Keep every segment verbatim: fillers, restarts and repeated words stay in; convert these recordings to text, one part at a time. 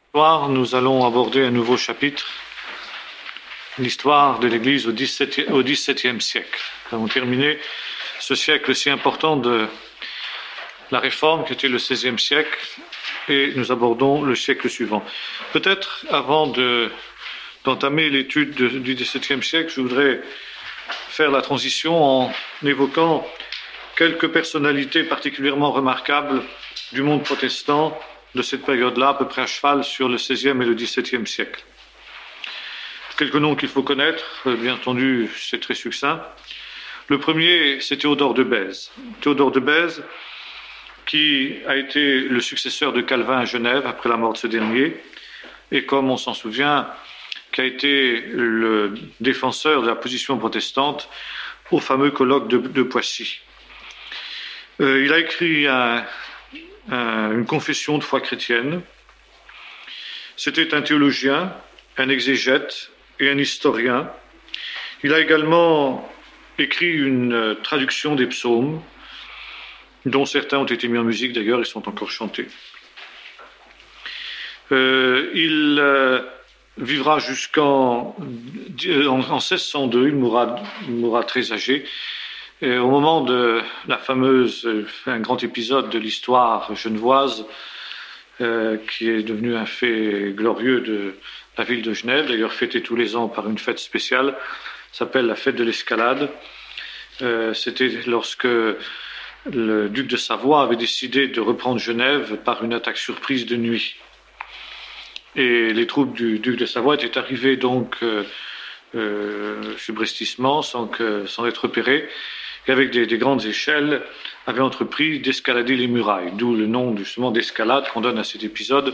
Ce soir, nous allons aborder un nouveau chapitre, l'histoire de l'Église au dix-septième siècle. Nous avons terminé ce siècle si important de la Réforme, qui était le seizième siècle, et nous abordons le siècle suivant. Peut-être, avant de, d'entamer l'étude de, du dix-septième siècle, je voudrais faire la transition en évoquant quelques personnalités particulièrement remarquables du monde protestant de cette période-là, à peu près à cheval sur le seizième et le dix-septième siècle. Quelques noms qu'il faut connaître, bien entendu, c'est très succinct. Le premier, c'est Théodore de Bèze. Théodore de Bèze, qui a été le successeur de Calvin à Genève après la mort de ce dernier, et comme on s'en souvient, qui a été le défenseur de la position protestante au fameux colloque de, de Poissy. Euh, il a écrit un, un, une confession de foi chrétienne. C'était un théologien, un exégète et un historien. Il a également écrit une traduction des psaumes, dont certains ont été mis en musique d'ailleurs et sont encore chantés. Euh, il euh, vivra jusqu'en en, en seize cent deux, il mourra, il mourra très âgé. Et au moment de la fameuse, un grand épisode de l'histoire genevoise, euh, qui est devenu un fait glorieux de la ville de Genève, d'ailleurs fêtée tous les ans par une fête spéciale, s'appelle la fête de l'escalade. Euh, c'était lorsque le duc de Savoie avait décidé de reprendre Genève par une attaque surprise de nuit. Et les troupes du duc de Savoie étaient arrivées donc euh, euh, subrepticement, sans, que, sans être repérées, et avec des, des grandes échelles, avaient entrepris d'escalader les murailles, d'où le nom justement d'escalade qu'on donne à cet épisode.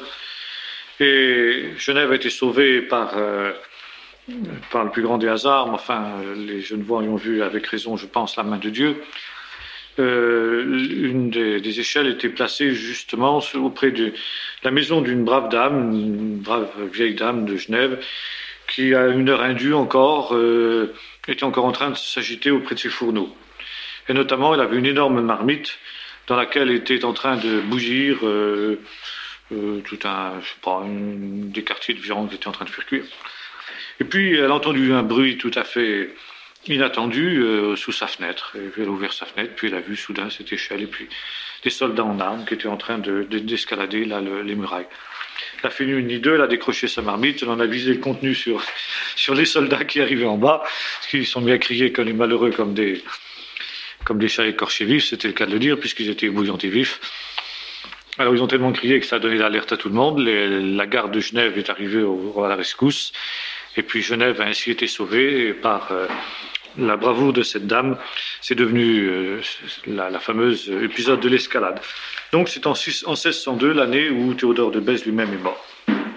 Et Genève a été sauvée par, euh, par le plus grand des hasards, mais enfin, les Genevois y ont vu avec raison, je pense, la main de Dieu. Euh, une des, des échelles était placée justement auprès de la maison d'une brave dame, une brave vieille dame de Genève, qui à une heure indue encore euh, était encore en train de s'agiter auprès de ses fourneaux. Et notamment, elle avait une énorme marmite dans laquelle était en train de bouillir euh, euh, tout un, je sais pas, une, des quartiers de viande qui étaient en train de faire cuire. Et puis, elle a entendu un bruit tout à fait inattendu euh, sous sa fenêtre. Et puis elle a ouvert sa fenêtre, puis elle a vu soudain cette échelle, et puis des soldats en armes qui étaient en train de, de, d'escalader là, le, les murailles. Elle a fait une ni deux, elle a décroché sa marmite, elle en a visé le contenu sur, sur les soldats qui arrivaient en bas, parce qu'ils sont bien criés comme les malheureux, comme des, comme des chats écorchés vifs, c'était le cas de le dire, puisqu'ils étaient bouillantés vifs. Alors ils ont tellement crié que ça a donné l'alerte à tout le monde. Les, la garde de Genève est arrivée au, à la rescousse, et puis Genève a ainsi été sauvée par euh, la bravoure de cette dame. C'est devenu euh, la, la fameuse épisode de l'escalade. Donc c'est en, en seize cent deux, l'année où Théodore de Bèze lui-même est mort.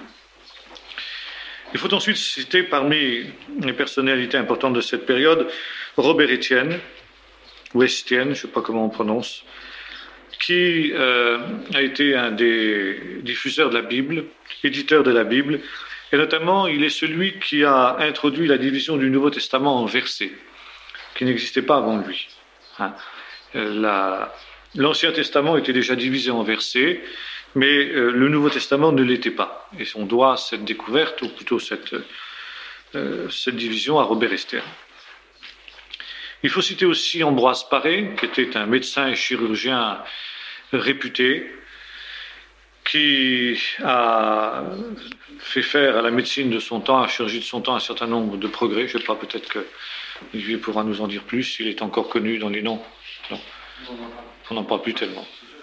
Il faut ensuite citer parmi les personnalités importantes de cette période Robert Estienne, ou Estienne, je ne sais pas comment on prononce, qui euh, a été un des diffuseurs de la Bible, éditeur de la Bible, et notamment il est celui qui a introduit la division du Nouveau Testament en versets, qui n'existait pas avant lui. Hein. La, L'Ancien Testament était déjà divisé en versets, mais euh, le Nouveau Testament ne l'était pas. Et on doit cette découverte, ou plutôt cette, euh, cette division, à Robert Estienne. Il faut citer aussi Ambroise Paré, qui était un médecin et chirurgien réputé, qui a fait faire à la médecine de son temps, à la chirurgie de son temps, un certain nombre de progrès. Je ne sais pas, peut-être que Olivier pourra nous en dire plus, il est encore connu dans les noms. Non. On n'en parle plus tellement.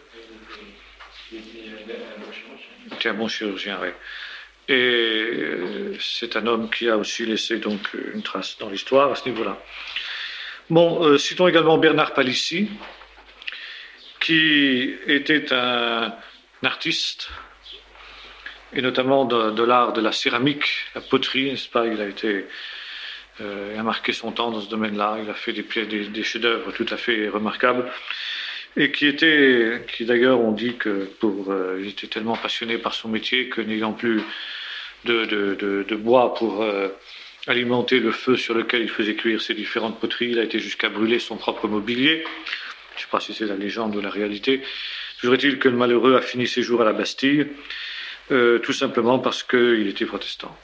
C'était un bon chirurgien, oui. Et c'est un homme qui a aussi laissé donc une trace dans l'histoire à ce niveau-là. Bon, euh, citons également Bernard Palissy, qui était un, un artiste, et notamment de, de l'art de la céramique, la poterie, n'est-ce pas? Il a été, euh, il a marqué son temps dans ce domaine-là. Il a fait des, des, des chefs-d'œuvre tout à fait remarquables, et qui était, qui d'ailleurs on dit que pour, euh, il était tellement passionné par son métier que n'ayant plus de, de, de, de bois pour euh, alimenter le feu sur lequel il faisait cuire ses différentes poteries, il a été jusqu'à brûler son propre mobilier. Je ne sais pas si c'est la légende ou la réalité. Toujours est-il que le malheureux a fini ses jours à la Bastille, euh, tout simplement parce qu'il était protestant.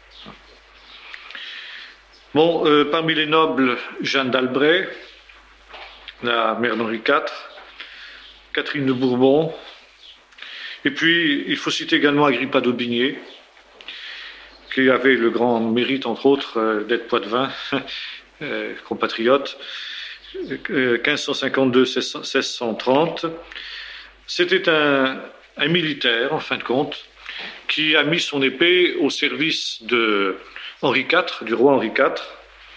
Bon, euh, parmi les nobles, Jeanne d'Albret, la mère d'Henri quatre, Catherine de Bourbon, et puis il faut citer également Agrippa d'Aubigné, qui avait le grand mérite, entre autres, euh, d'être poitevin, euh, compatriote, euh, quinze cent cinquante-deux à seize cent trente. C'était un, un militaire, en fin de compte, qui a mis son épée au service de Henri quatre, du roi Henri quatre,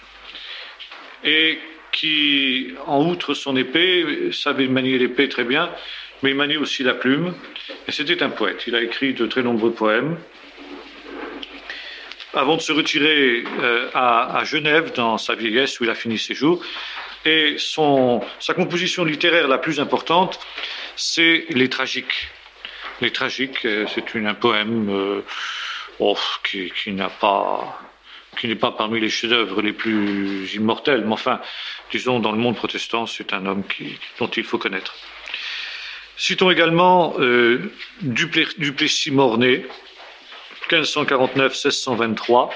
et qui, en outre son épée, savait manier l'épée très bien, mais il maniait aussi la plume, et c'était un poète. Il a écrit de très nombreux poèmes. Avant de se retirer euh, à, à Genève, dans sa vieillesse, où il a fini ses jours, et son, sa composition littéraire la plus importante, c'est les tragiques. Les tragiques, euh, c'est une, un poème euh, oh, qui, qui n'a pas... qui n'est pas parmi les chefs-d'œuvre les plus immortels, mais enfin, disons, dans le monde protestant, c'est un homme qui, dont il faut connaître. Citons également euh, Duplessis-Mornay, quinze cent quarante-neuf à seize cent vingt-trois,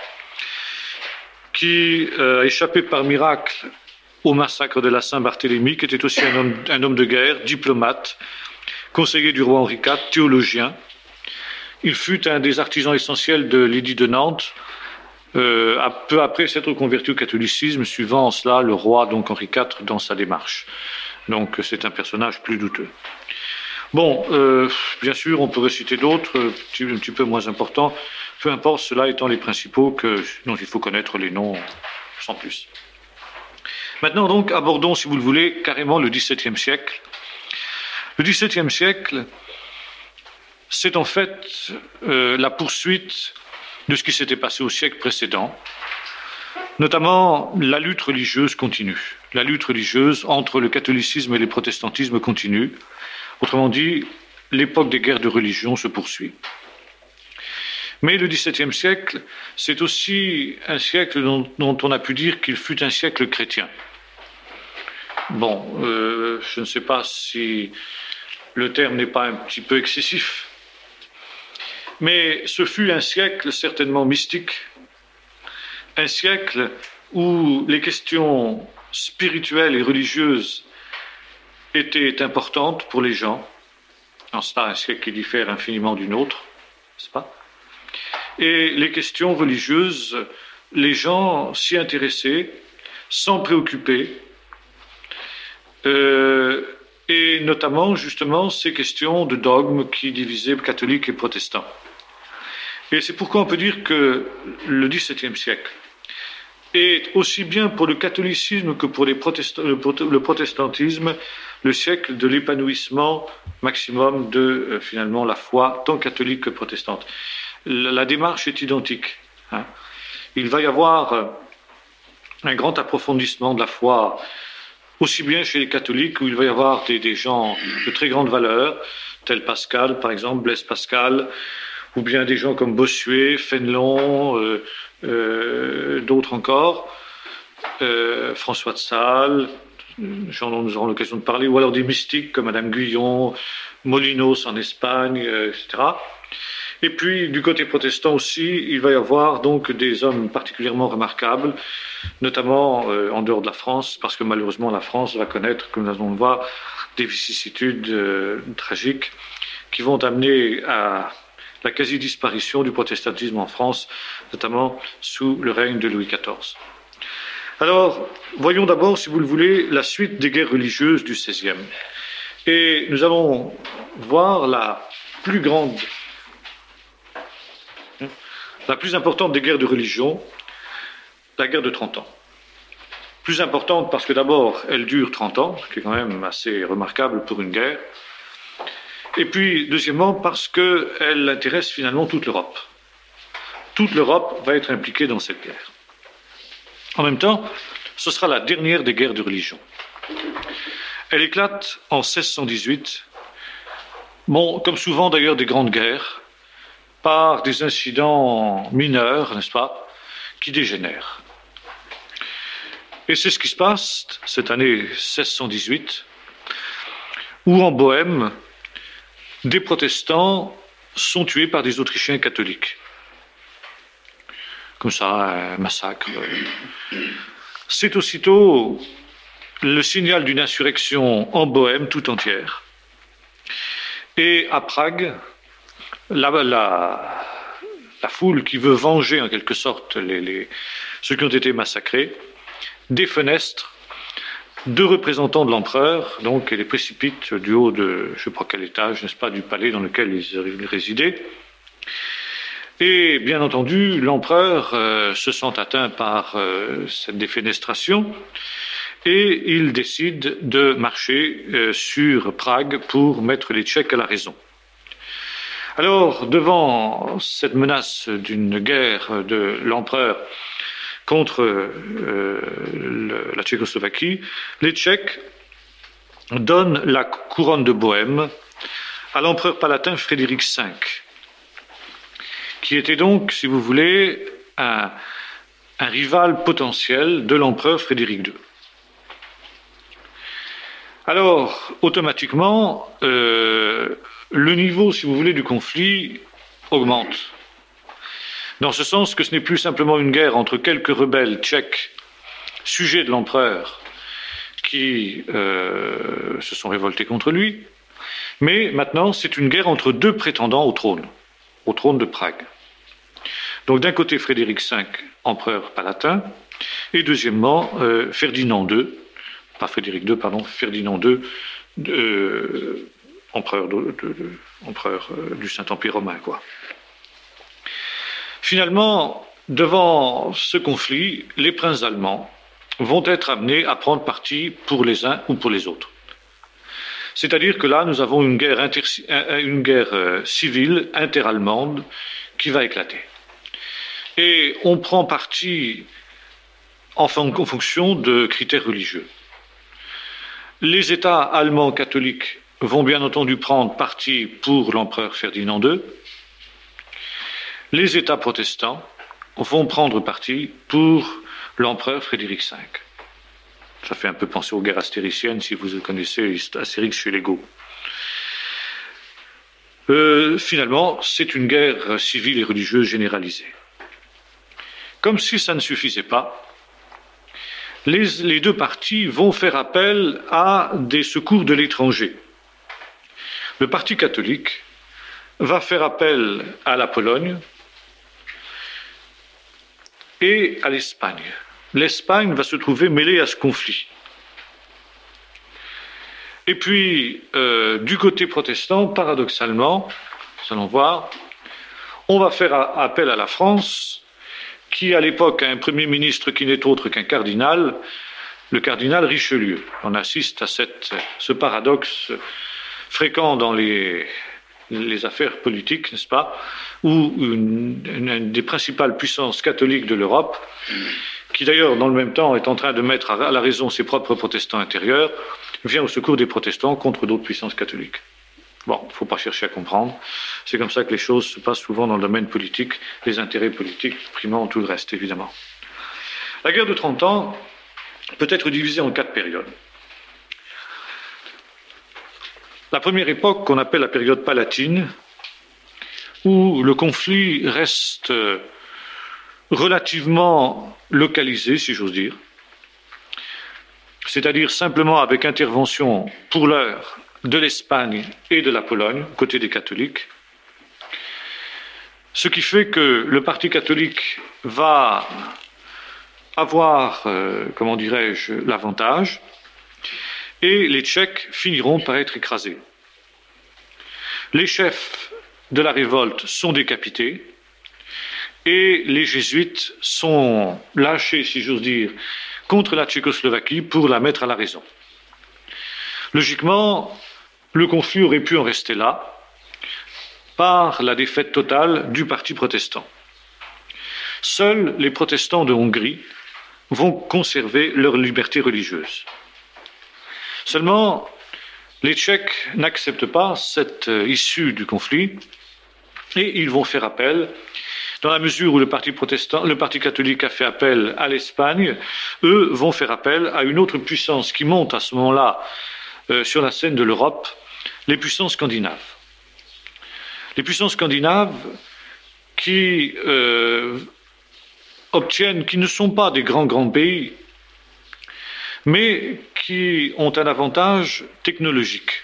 qui euh, a échappé par miracle au massacre de la Saint-Barthélemy, qui était aussi un homme, un homme de guerre, diplomate, conseiller du roi Henri quatre, théologien. Il fut un des artisans essentiels de l'édit de Nantes, Euh, peu après s'être converti au catholicisme, suivant en cela le roi, donc Henri quatre, dans sa démarche. Donc c'est un personnage plus douteux. Bon, euh, bien sûr, on pourrait citer d'autres, un petit, un petit peu moins importants, peu importe, ceux-là étant les principaux que, dont il faut connaître les noms sans plus. Maintenant donc, abordons, si vous le voulez, carrément le dix-septième siècle. Le dix-septième siècle, c'est en fait euh, la poursuite de ce qui s'était passé au siècle précédent, notamment la lutte religieuse continue. La lutte religieuse entre le catholicisme et le protestantisme continue. Autrement dit, l'époque des guerres de religion se poursuit. Mais le dix-septième siècle, c'est aussi un siècle dont, dont on a pu dire qu'il fut un siècle chrétien. Bon, euh, je ne sais pas si le terme n'est pas un petit peu excessif, mais ce fut un siècle certainement mystique, un siècle où les questions spirituelles et religieuses étaient importantes pour les gens. En cela, un siècle qui diffère infiniment du nôtre, n'est-ce pas? Et les questions religieuses, les gens s'y intéressaient, s'en préoccupaient, euh, et notamment justement ces questions de dogmes qui divisaient catholiques et protestants. Et c'est pourquoi on peut dire que le dix-septième siècle est aussi bien pour le catholicisme que pour les protest- le protestantisme le siècle de l'épanouissement maximum de euh, finalement la foi tant catholique que protestante. La, la démarche est identique. Hein. Il va y avoir euh, un grand approfondissement de la foi, aussi bien chez les catholiques où il va y avoir des, des gens de très grande valeur, tels Pascal par exemple, Blaise Pascal, ou bien des gens comme Bossuet, Fénelon, euh, euh, d'autres encore, euh, François de Sales, j'en nous aurons l'occasion de parler, ou alors des mystiques comme Madame Guyon, Molinos en Espagne, euh, et cetera. Et puis du côté protestant aussi, il va y avoir donc des hommes particulièrement remarquables, notamment euh, en dehors de la France, parce que malheureusement la France va connaître, comme nous allons le voir, des vicissitudes euh, tragiques qui vont amener à la quasi-disparition du protestantisme en France, notamment sous le règne de Louis quatorze. Alors, voyons d'abord, si vous le voulez, la suite des guerres religieuses du seizième. Et nous allons voir la plus grande, la plus importante des guerres de religion, la guerre de trente ans. Plus importante parce que d'abord, elle dure trente ans, ce qui est quand même assez remarquable pour une guerre. Et puis, deuxièmement, parce qu'elle intéresse finalement toute l'Europe. Toute l'Europe va être impliquée dans cette guerre. En même temps, ce sera la dernière des guerres de religion. Elle éclate en seize cent dix-huit, bon, comme souvent d'ailleurs des grandes guerres, par des incidents mineurs, n'est-ce pas, qui dégénèrent. Et c'est ce qui se passe cette année seize cent dix-huit, où en Bohême, des protestants sont tués par des Autrichiens catholiques. Comme ça, un massacre. C'est aussitôt le signal d'une insurrection en Bohême tout entière. Et à Prague, la, la, la foule qui veut venger en quelque sorte les, les, ceux qui ont été massacrés, défenestre deux représentants de l'empereur, donc, et les précipitent du haut de, je ne sais pas quel étage, n'est-ce pas, du palais dans lequel ils résidaient. Et bien entendu, l'empereur euh, se sent atteint par euh, cette défenestration et il décide de marcher euh, sur Prague pour mettre les Tchèques à la raison. Alors, devant cette menace d'une guerre de l'empereur contre euh, le, la Tchécoslovaquie, les Tchèques donnent la couronne de Bohême à l'empereur palatin Frédéric cinq, qui était donc, si vous voulez, un, un rival potentiel de l'empereur Frédéric deux. Alors, automatiquement, euh, le niveau, si vous voulez, du conflit augmente. Dans ce sens que ce n'est plus simplement une guerre entre quelques rebelles tchèques, sujets de l'empereur, qui euh, se sont révoltés contre lui, mais maintenant c'est une guerre entre deux prétendants au trône, au trône de Prague. Donc d'un côté Frédéric cinq, empereur palatin, et deuxièmement euh, Ferdinand deux, pas Frédéric deux, pardon, Ferdinand deux, euh, empereur, de, de, de, empereur euh, du Saint-Empire romain, quoi. Finalement, devant ce conflit, les princes allemands vont être amenés à prendre parti pour les uns ou pour les autres. C'est-à-dire que là, nous avons une guerre, inter, une guerre euh, civile interallemande qui va éclater. Et on prend parti en, en fonction de critères religieux. Les États allemands catholiques vont bien entendu prendre parti pour l'empereur Ferdinand deux. Les États protestants vont prendre parti pour l'empereur Frédéric cinq. Ça fait un peu penser aux guerres astériciennes, si vous connaissez Astérix chez les Goths. Euh, finalement, c'est une guerre civile et religieuse généralisée. Comme si ça ne suffisait pas, les, les deux partis vont faire appel à des secours de l'étranger. Le parti catholique va faire appel à la Pologne et à l'Espagne. L'Espagne va se trouver mêlée à ce conflit. Et puis, euh, du côté protestant, paradoxalement, nous allons voir, on va faire appel à la France, qui à l'époque a un Premier ministre qui n'est autre qu'un cardinal, le cardinal Richelieu. On assiste à cette, ce paradoxe fréquent dans les, les affaires politiques, n'est-ce pas, où une, une, une des principales puissances catholiques de l'Europe, qui d'ailleurs dans le même temps est en train de mettre à la raison ses propres protestants intérieurs, vient au secours des protestants contre d'autres puissances catholiques. Bon, il ne faut pas chercher à comprendre. C'est comme ça que les choses se passent souvent dans le domaine politique, les intérêts politiques primant tout le reste, évidemment. La guerre de trente ans peut être divisée en quatre périodes. La première époque, qu'on appelle la période palatine, où le conflit reste relativement localisé, si j'ose dire, c'est-à-dire simplement avec intervention pour l'heure de l'Espagne et de la Pologne, côté des catholiques, ce qui fait que le parti catholique va avoir, euh, comment dirais-je, l'avantage, et les Tchèques finiront par être écrasés. Les chefs de la révolte sont décapités, et les jésuites sont lâchés, si j'ose dire, contre la Tchécoslovaquie pour la mettre à la raison. Logiquement, le conflit aurait pu en rester là, par la défaite totale du parti protestant. Seuls les protestants de Hongrie vont conserver leur liberté religieuse. Seulement, les Tchèques n'acceptent pas cette issue du conflit et ils vont faire appel. Dans la mesure où le parti protestant, le parti catholique a fait appel à l'Espagne, eux vont faire appel à une autre puissance qui monte à ce moment-là euh, sur la scène de l'Europe, les puissances scandinaves. Les puissances scandinaves qui euh, obtiennent, qui ne sont pas des grands grands pays, mais qui ont un avantage technologique.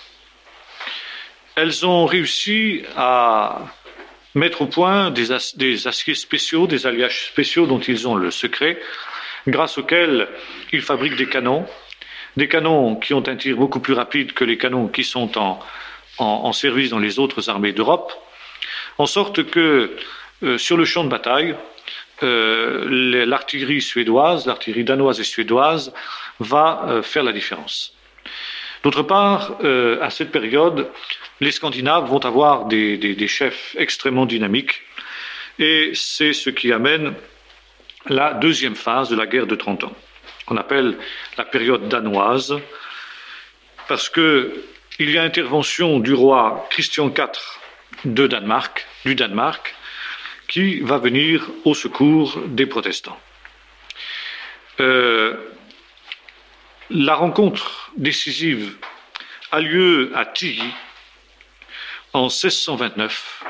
Elles ont réussi à mettre au point des, as, des aciers spéciaux, des alliages spéciaux dont ils ont le secret, grâce auxquels ils fabriquent des canons, des canons qui ont un tir beaucoup plus rapide que les canons qui sont en, en, en service dans les autres armées d'Europe, en sorte que euh, sur le champ de bataille, euh, l'artillerie suédoise, l'artillerie danoise et suédoise va euh, faire la différence. D'autre part, euh, à cette période, les Scandinaves vont avoir des, des, des chefs extrêmement dynamiques et c'est ce qui amène la deuxième phase de la guerre de trente ans, qu'on appelle la période danoise, parce qu'il y a intervention du roi Christian quatre de Danemark, du Danemark, qui va venir au secours des protestants. Euh, la rencontre décisive a lieu à Tilly en seize cent vingt-neuf,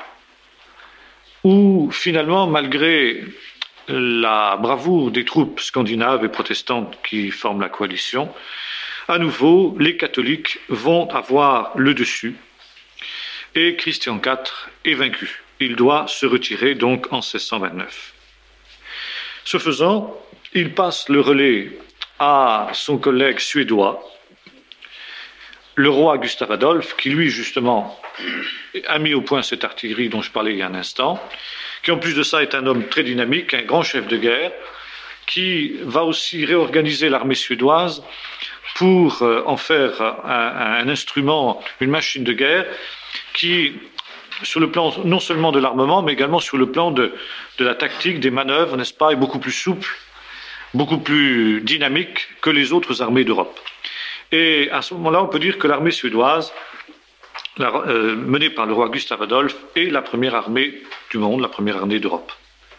où finalement, malgré la bravoure des troupes scandinaves et protestantes qui forment la coalition, à nouveau, les catholiques vont avoir le dessus et Christian quatre est vaincu. Il doit se retirer donc en seize cent vingt-neuf. Ce faisant, il passe le relais à son collègue suédois, le roi Gustave Adolphe, qui lui justement a mis au point cette artillerie dont je parlais il y a un instant, qui en plus de ça est un homme très dynamique, un grand chef de guerre, qui va aussi réorganiser l'armée suédoise pour en faire un, un instrument, une machine de guerre qui, sur le plan non seulement de l'armement, mais également sur le plan de, de la tactique, des manœuvres, n'est-ce pas, est beaucoup plus souple, beaucoup plus dynamique que les autres armées d'Europe. Et à ce moment-là, on peut dire que l'armée suédoise, la, euh, menée par le roi Gustave Adolphe, est la première armée du monde, la première armée d'Europe.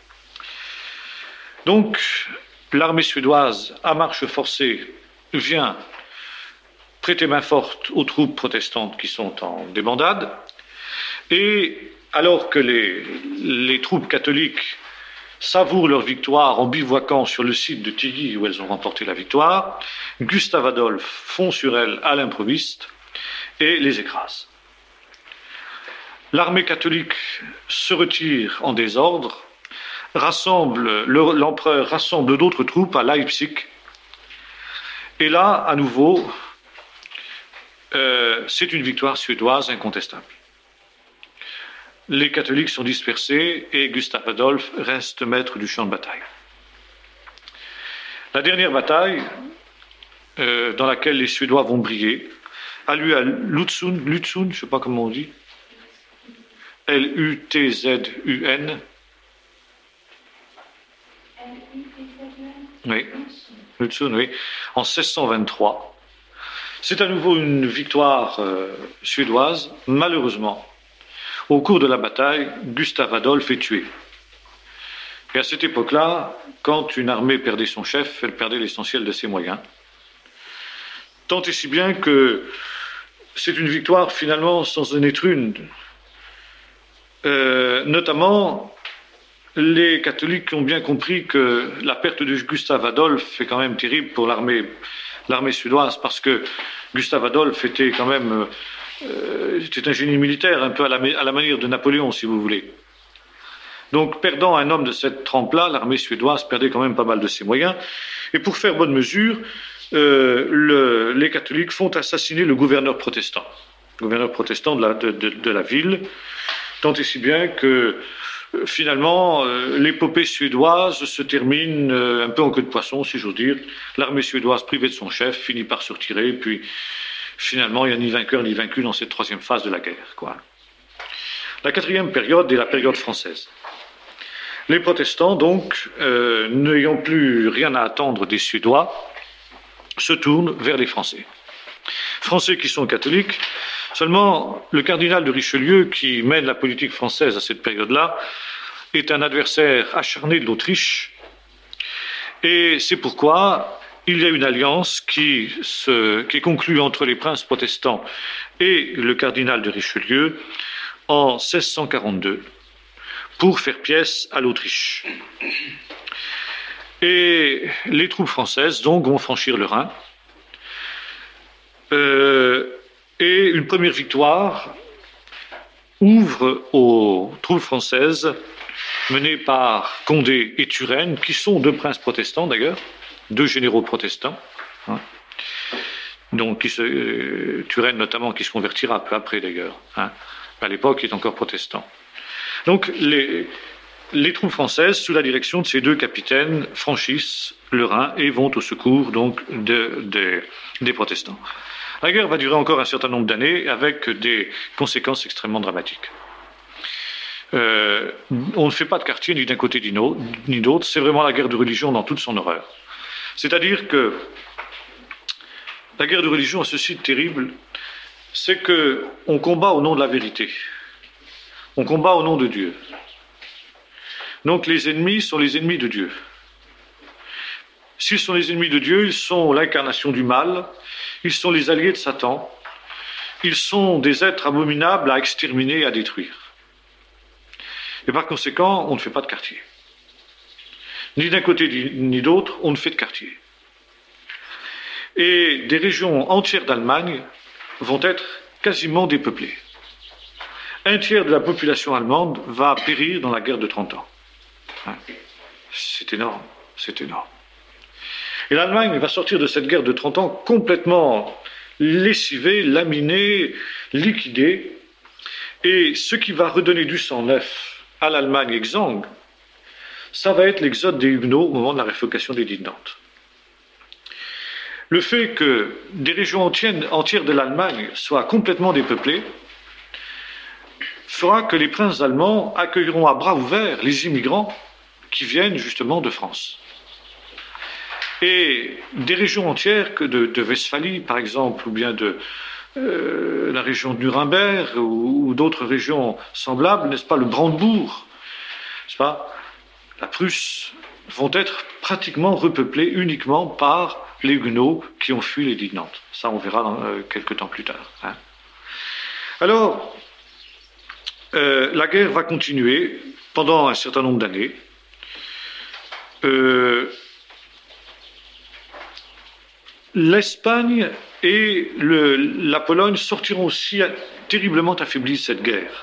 Donc, l'armée suédoise, à marche forcée, vient prêter main forte aux troupes protestantes qui sont en débandade, et alors que les, les troupes catholiques savourent leur victoire en bivouaquant sur le site de Tilly où elles ont remporté la victoire, Gustave Adolphe fond sur elles à l'improviste et les écrase. L'armée catholique se retire en désordre, rassemble, l'empereur rassemble d'autres troupes à Leipzig, et là, à nouveau, euh, c'est une victoire suédoise incontestable. Les catholiques sont dispersés et Gustave Adolphe reste maître du champ de bataille. La dernière bataille, euh, dans laquelle les Suédois vont briller, a lieu à Lutzun, Lutzun, je ne sais pas comment on dit, L U T Z U N. Oui, Lutzun, oui, en seize cent vingt-trois. C'est à nouveau une victoire euh, suédoise, malheureusement. Au cours de la bataille, Gustave Adolphe est tué. Et à cette époque-là, quand une armée perdait son chef, elle perdait l'essentiel de ses moyens. Tant et si bien que c'est une victoire finalement sans en être une. Euh, notamment, les catholiques ont bien compris que la perte de Gustave Adolphe est quand même terrible pour l'armée, l'armée suédoise, parce que Gustave Adolphe était quand même... Euh, c'était un génie militaire, un peu à la, à la manière de Napoléon, si vous voulez. Donc, perdant un homme de cette trempe-là, l'armée suédoise perdait quand même pas mal de ses moyens. Et pour faire bonne mesure, euh, le, les catholiques font assassiner le gouverneur protestant, le gouverneur protestant de la, de, de, de la ville, tant et si bien que euh, finalement, euh, l'épopée suédoise se termine euh, un peu en queue de poisson, si j'ose dire. L'armée suédoise, privée de son chef, finit par se retirer, puis finalement, il n'y a ni vainqueur ni vaincu dans cette troisième phase de la guerre, quoi. La quatrième période est la période française. Les protestants, donc, euh, n'ayant plus rien à attendre des Suédois, se tournent vers les Français. Français qui sont catholiques, seulement le cardinal de Richelieu, qui mène la politique française à cette période-là, est un adversaire acharné de l'Autriche, et c'est pourquoi il y a une alliance qui, se, qui est conclue entre les princes protestants et le cardinal de Richelieu en seize cent quarante-deux pour faire pièce à l'Autriche. Et les troupes françaises donc vont franchir le Rhin. Euh, et une première victoire ouvre aux troupes françaises menées par Condé et Turenne, qui sont deux princes protestants d'ailleurs, deux généraux protestants, hein, donc qui se, euh, Turenne notamment, qui se convertira peu après d'ailleurs, hein, à l'époque il est encore protestant. Donc les, les troupes françaises, sous la direction de ces deux capitaines, franchissent le Rhin et vont au secours donc de, de, des protestants. La guerre va durer encore un certain nombre d'années avec des conséquences extrêmement dramatiques. Euh, on ne fait pas de quartier ni d'un côté ni d'autre, c'est vraiment la guerre de religion dans toute son horreur. C'est-à-dire que la guerre de religion a ceci de terrible, c'est qu'on combat au nom de la vérité, on combat au nom de Dieu. Donc les ennemis sont les ennemis de Dieu. S'ils sont les ennemis de Dieu, ils sont l'incarnation du mal, ils sont les alliés de Satan, ils sont des êtres abominables à exterminer et à détruire. Et par conséquent, on ne fait pas de quartier. Ni d'un côté ni d'autre, on ne fait de quartier. Et des régions entières d'Allemagne vont être quasiment dépeuplées. Un tiers de la population allemande va périr dans la guerre de trente ans. C'est énorme, c'est énorme. Et l'Allemagne va sortir de cette guerre de trente ans complètement lessivée, laminée, liquidée. Et ce qui va redonner du sang neuf à l'Allemagne exsangue, ça va être l'exode des Huguenots au moment de la révocation d'édit de Nantes. Le fait que des régions entières de l'Allemagne soient complètement dépeuplées fera que les princes allemands accueilleront à bras ouverts les immigrants qui viennent justement de France. Et des régions entières que de, de Westphalie, par exemple, ou bien de euh, la région de Nuremberg, ou, ou d'autres régions semblables, n'est-ce pas, le Brandebourg, n'est-ce pas, la Prusse, vont être pratiquement repeuplées uniquement par les Huguenots qui ont fui l'édit de Nantes. Ça, on verra dans, euh, quelques temps plus tard. Hein. Alors, euh, la guerre va continuer pendant un certain nombre d'années. Euh, L'Espagne et le, la Pologne sortiront aussi terriblement affaiblies de cette guerre.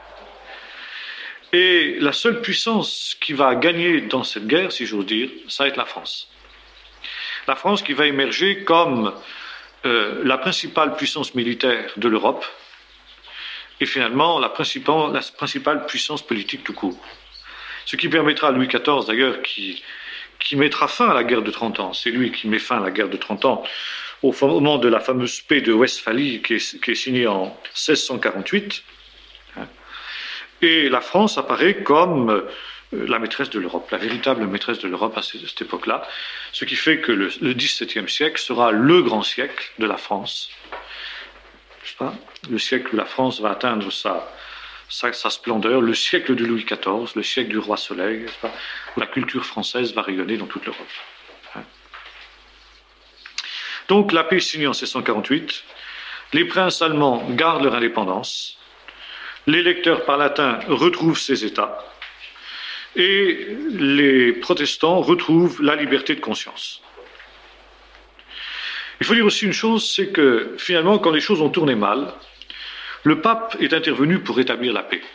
Et la seule puissance qui va gagner dans cette guerre, si j'ose dire, ça va être la France. La France qui va émerger comme euh, la principale puissance militaire de l'Europe et finalement la principale, la principale puissance politique tout court. Ce qui permettra à Louis quatorze, d'ailleurs, qui... qui mettra fin à la guerre de trente ans. C'est lui qui met fin à la guerre de trente ans au moment de la fameuse paix de Westphalie qui est, qui est signée en seize cent quarante-huit. Et la France apparaît comme la maîtresse de l'Europe, la véritable maîtresse de l'Europe à cette époque-là, ce qui fait que le, le dix-septième siècle sera le grand siècle de la France. Je sais pas, le siècle où la France va atteindre sa, sa, sa splendeur, le siècle de Louis quatorze, le siècle du roi Soleil, n'est-ce pas, où la culture française va rayonner dans toute l'Europe. Hein. Donc la paix est signée en seize cent quarante-huit, les princes allemands gardent leur indépendance, l'électeur par latin retrouve ses États, et les protestants retrouvent la liberté de conscience. Il faut dire aussi une chose, c'est que finalement, quand les choses ont tourné mal, le pape est intervenu pour rétablir la paix.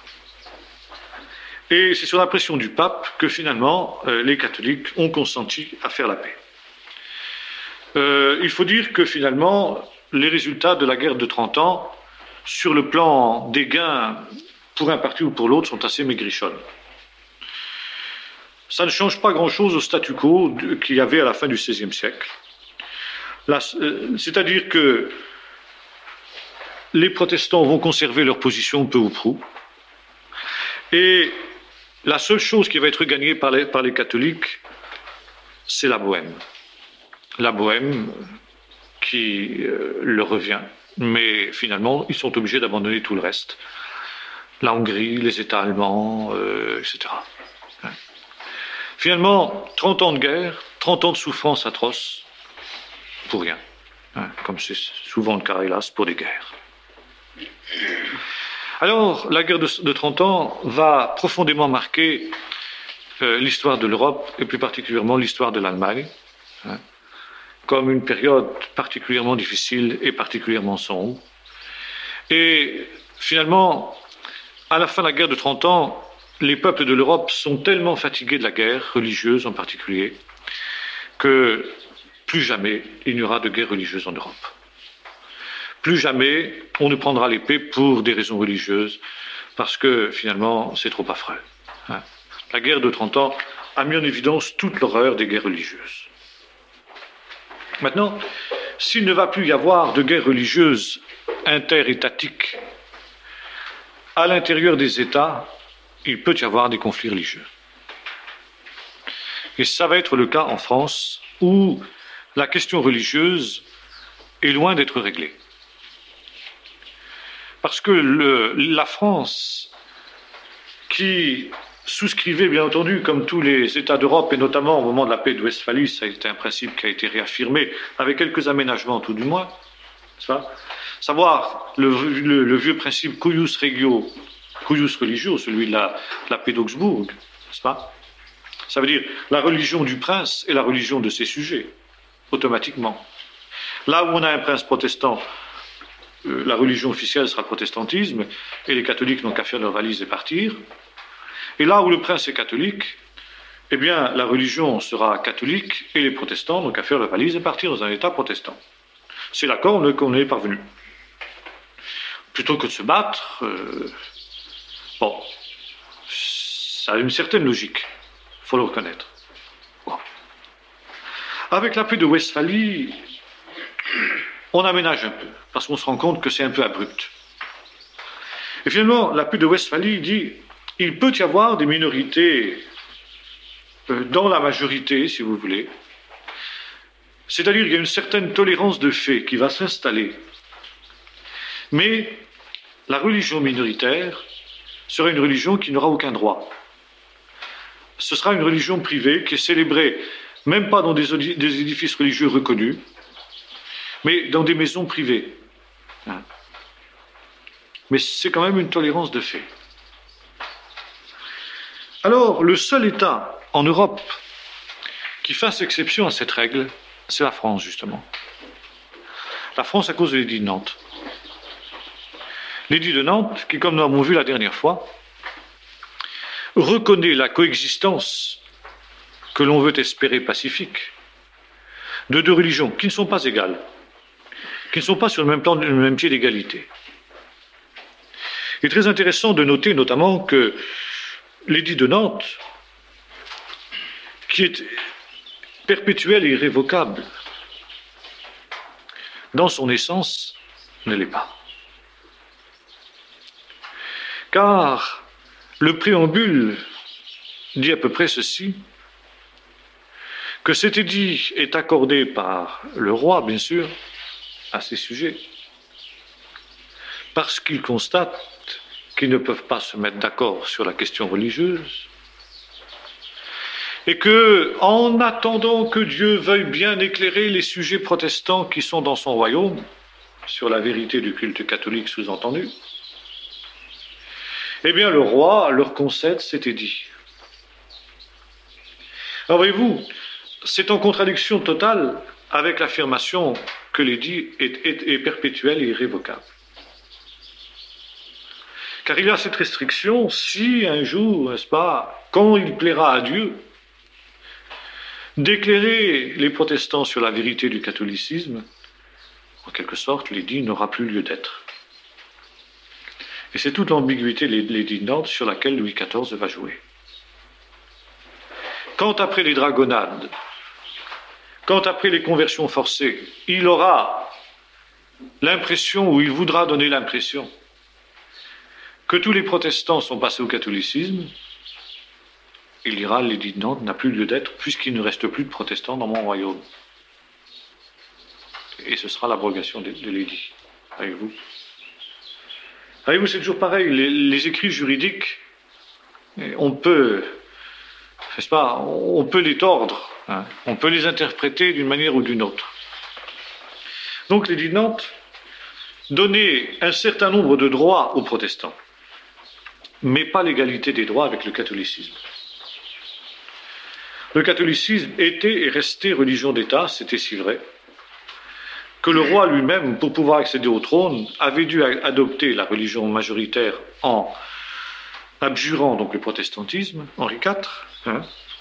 Et c'est sur la pression du pape que finalement euh, les catholiques ont consenti à faire la paix. Euh, il faut dire que finalement les résultats de la guerre de trente ans, sur le plan des gains pour un parti ou pour l'autre, sont assez maigrichonnes. Ça ne change pas grand-chose au statu quo qu'il y avait à la fin du seizième siècle. Là, euh, c'est-à-dire que les protestants vont conserver leur position peu ou prou, et la seule chose qui va être gagnée par les, par les catholiques, c'est la Bohème. La Bohème qui euh, leur revient, mais finalement, ils sont obligés d'abandonner tout le reste. La Hongrie, les États allemands, euh, et cetera. Hein. Finalement, trente ans de guerre, trente ans de souffrance atroce, pour rien. Hein, comme c'est souvent le cas, hélas, pour des guerres. Alors, la guerre de, de trente ans va profondément marquer euh, l'histoire de l'Europe, et plus particulièrement l'histoire de l'Allemagne, hein, comme une période particulièrement difficile et particulièrement sombre. Et finalement, à la fin de la guerre de trente ans, les peuples de l'Europe sont tellement fatigués de la guerre, religieuse en particulier, que plus jamais il n'y aura de guerre religieuse en Europe. Plus jamais on ne prendra l'épée pour des raisons religieuses, parce que finalement c'est trop affreux. Hein. La guerre de trente ans a mis en évidence toute l'horreur des guerres religieuses. Maintenant, s'il ne va plus y avoir de guerre religieuse interétatique à l'intérieur des États, il peut y avoir des conflits religieux. Et ça va être le cas en France, où la question religieuse est loin d'être réglée. Parce que le, la France, qui souscrivait bien entendu, comme tous les États d'Europe, et notamment au moment de la paix de Westphalie, ça a été un principe qui a été réaffirmé, avec quelques aménagements tout du moins, ça, savoir le, le, le vieux principe cuius regio, cuius religio, celui de la, de la paix d'Augsbourg, n'est-ce pas? Ça veut dire la religion du prince et la religion de ses sujets, automatiquement. Là où on a un prince protestant, euh, la religion officielle sera le protestantisme, et les catholiques n'ont qu'à faire leur valise et partir. Et là où le prince est catholique, eh bien, la religion sera catholique, et les protestants n'ont qu'à faire leur valise et partir dans un État protestant. C'est l'accord qu'on est parvenu. Plutôt que de se battre, euh, bon, ça a une certaine logique, il faut le reconnaître. Bon. Avec la paix de Westphalie, on aménage un peu, parce qu'on se rend compte que c'est un peu abrupt. Et finalement, la paix de Westphalie dit, il peut y avoir des minorités euh, dans la majorité, si vous voulez. C'est-à-dire qu'il y a une certaine tolérance de fait qui va s'installer. Mais la religion minoritaire sera une religion qui n'aura aucun droit. Ce sera une religion privée qui est célébrée, même pas dans des, des édifices religieux reconnus, mais dans des maisons privées. Hein. Mais c'est quand même une tolérance de fait. Alors, le seul État en Europe qui fasse exception à cette règle, c'est la France, justement. La France à cause de l'édit de Nantes. L'édit de Nantes, qui, comme nous l'avons vu la dernière fois, reconnaît la coexistence que l'on veut espérer pacifique de deux religions qui ne sont pas égales, qui ne sont pas sur le même plan, le même pied d'égalité. Il est très intéressant de noter notamment que l'édit de Nantes, qui est perpétuel et irrévocable, dans son essence, ne l'est pas. Car le préambule dit à peu près ceci, que cet édit est accordé par le roi, bien sûr, à ses sujets, parce qu'il constate qu'ils ne peuvent pas se mettre d'accord sur la question religieuse, et que, en attendant que Dieu veuille bien éclairer les sujets protestants qui sont dans son royaume, sur la vérité du culte catholique sous-entendu, eh bien le roi leur concède cet édit. Alors voyez-vous, c'est en contradiction totale avec l'affirmation que l'édit est, est, est perpétuel et irrévocable. Car il y a cette restriction, si un jour, n'est-ce pas, quand il plaira à Dieu, d'éclairer les protestants sur la vérité du catholicisme, en quelque sorte, l'édit n'aura plus lieu d'être. Et c'est toute l'ambiguïté de l'édit de Nantes sur laquelle Louis quatorze va jouer. Quand après les dragonnades, quand après les conversions forcées, il aura l'impression, ou il voudra donner l'impression, que tous les protestants sont passés au catholicisme, il dira, l'édit de Nantes n'a plus lieu d'être, puisqu'il ne reste plus de protestants dans mon royaume. Et ce sera l'abrogation de, de l'édit. Voyez-vous. Voyez-vous, c'est toujours pareil, les, les écrits juridiques, on peut, n'est-ce pas, on peut les tordre, hein, on peut les interpréter d'une manière ou d'une autre. Donc l'édit de Nantes donnait un certain nombre de droits aux protestants. mais pas l'égalité des droits avec le catholicisme. Le catholicisme était et restait religion d'État, c'était si vrai, que le roi lui-même, pour pouvoir accéder au trône, avait dû adopter la religion majoritaire en abjurant donc le protestantisme, Henri quatre. Hein.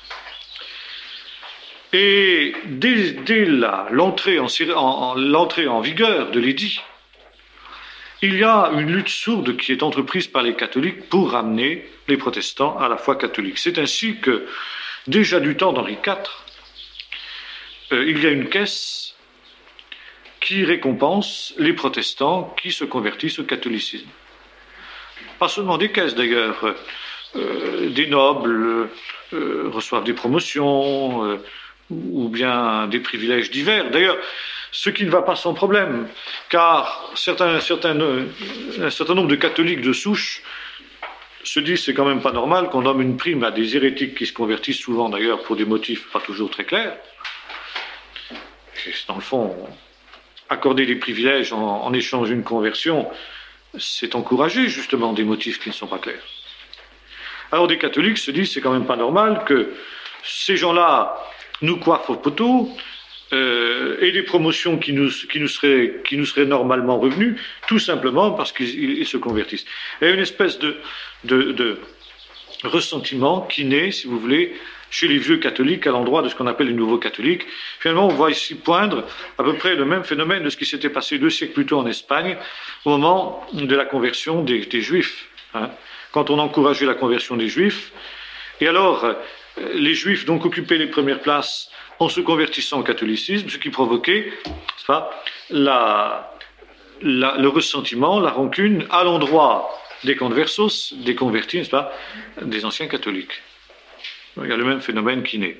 Et dès, dès l'entrée en, en, l'entrée en vigueur de l'édit, il y a une lutte sourde qui est entreprise par les catholiques pour ramener les protestants à la foi catholique. C'est ainsi que, déjà du temps d'Henri quatre, euh, il y a une caisse qui récompense les protestants qui se convertissent au catholicisme. Pas seulement des caisses d'ailleurs, euh, des nobles euh, reçoivent des promotions euh, ou bien des privilèges divers. D'ailleurs, ce qui ne va pas sans problème, car certains, certains, un certain nombre de catholiques de souche se disent c'est quand même pas normal qu'on donne une prime à des hérétiques qui se convertissent souvent d'ailleurs pour des motifs pas toujours très clairs. Et dans le fond, accorder des privilèges en, en échange d'une conversion, c'est encourager justement des motifs qui ne sont pas clairs. Alors des catholiques se disent c'est quand même pas normal que ces gens-là nous coiffent au poteau euh, et des promotions qui nous, qui, nous seraient, qui nous seraient normalement revenues, tout simplement parce qu'ils ils se convertissent. Il y a une espèce de, de, de ressentiment qui naît, si vous voulez, chez les vieux catholiques à l'endroit de ce qu'on appelle les nouveaux catholiques. Finalement, on voit ici poindre à peu près le même phénomène de ce qui s'était passé deux siècles plus tôt en Espagne, au moment de la conversion des, des Juifs. Hein, quand on encourageait la conversion des Juifs. Et alors, les Juifs donc occupaient les premières places en se convertissant au catholicisme, ce qui provoquait pas, la, la, le ressentiment, la rancune à l'endroit des conversos, des convertis, n'est-ce pas, des anciens catholiques. Il y a le même phénomène qui naît.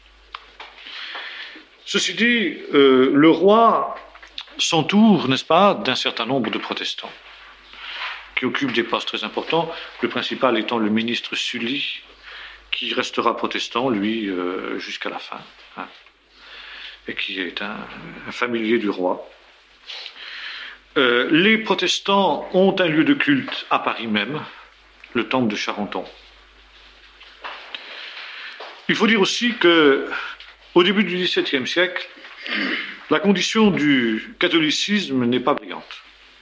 Ceci dit, euh, le roi s'entoure, n'est-ce pas, d'un certain nombre de protestants qui occupent des postes très importants, le principal étant le ministre Sully, qui restera protestant, lui, euh, jusqu'à la fin, hein, et qui est un, un familier du roi. Euh, les protestants ont un lieu de culte à Paris même, le temple de Charenton. Il faut dire aussi que, au début du dix-septième siècle, la condition du catholicisme n'est pas brillante.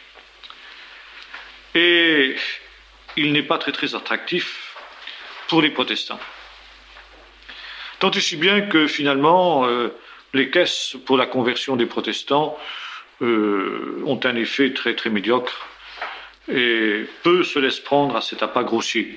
Et il n'est pas très très attractif pour les protestants. Tant et si bien que finalement, euh, les caisses pour la conversion des protestants euh, ont un effet très très médiocre et peu se laissent prendre à cet appât grossier.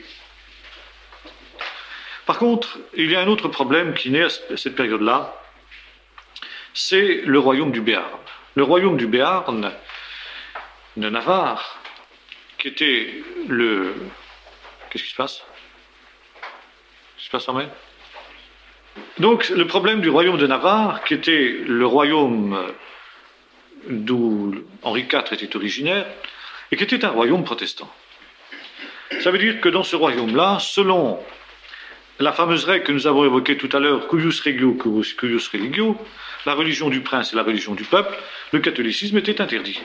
Par contre, il y a un autre problème qui naît à cette période-là, c'est le royaume du Béarn. Le royaume du Béarn, de Navarre, qui était le... Qu'est-ce qui se passe? Qu'est-ce qui se passe en mai? Donc, le problème du royaume de Navarre, qui était le royaume d'où Henri quatre était originaire, et qui était un royaume protestant. Ça veut dire que dans ce royaume-là, selon la fameuse règle que nous avons évoquée tout à l'heure, cuius regio, cuius religio, la religion du prince et la religion du peuple, le catholicisme était interdit.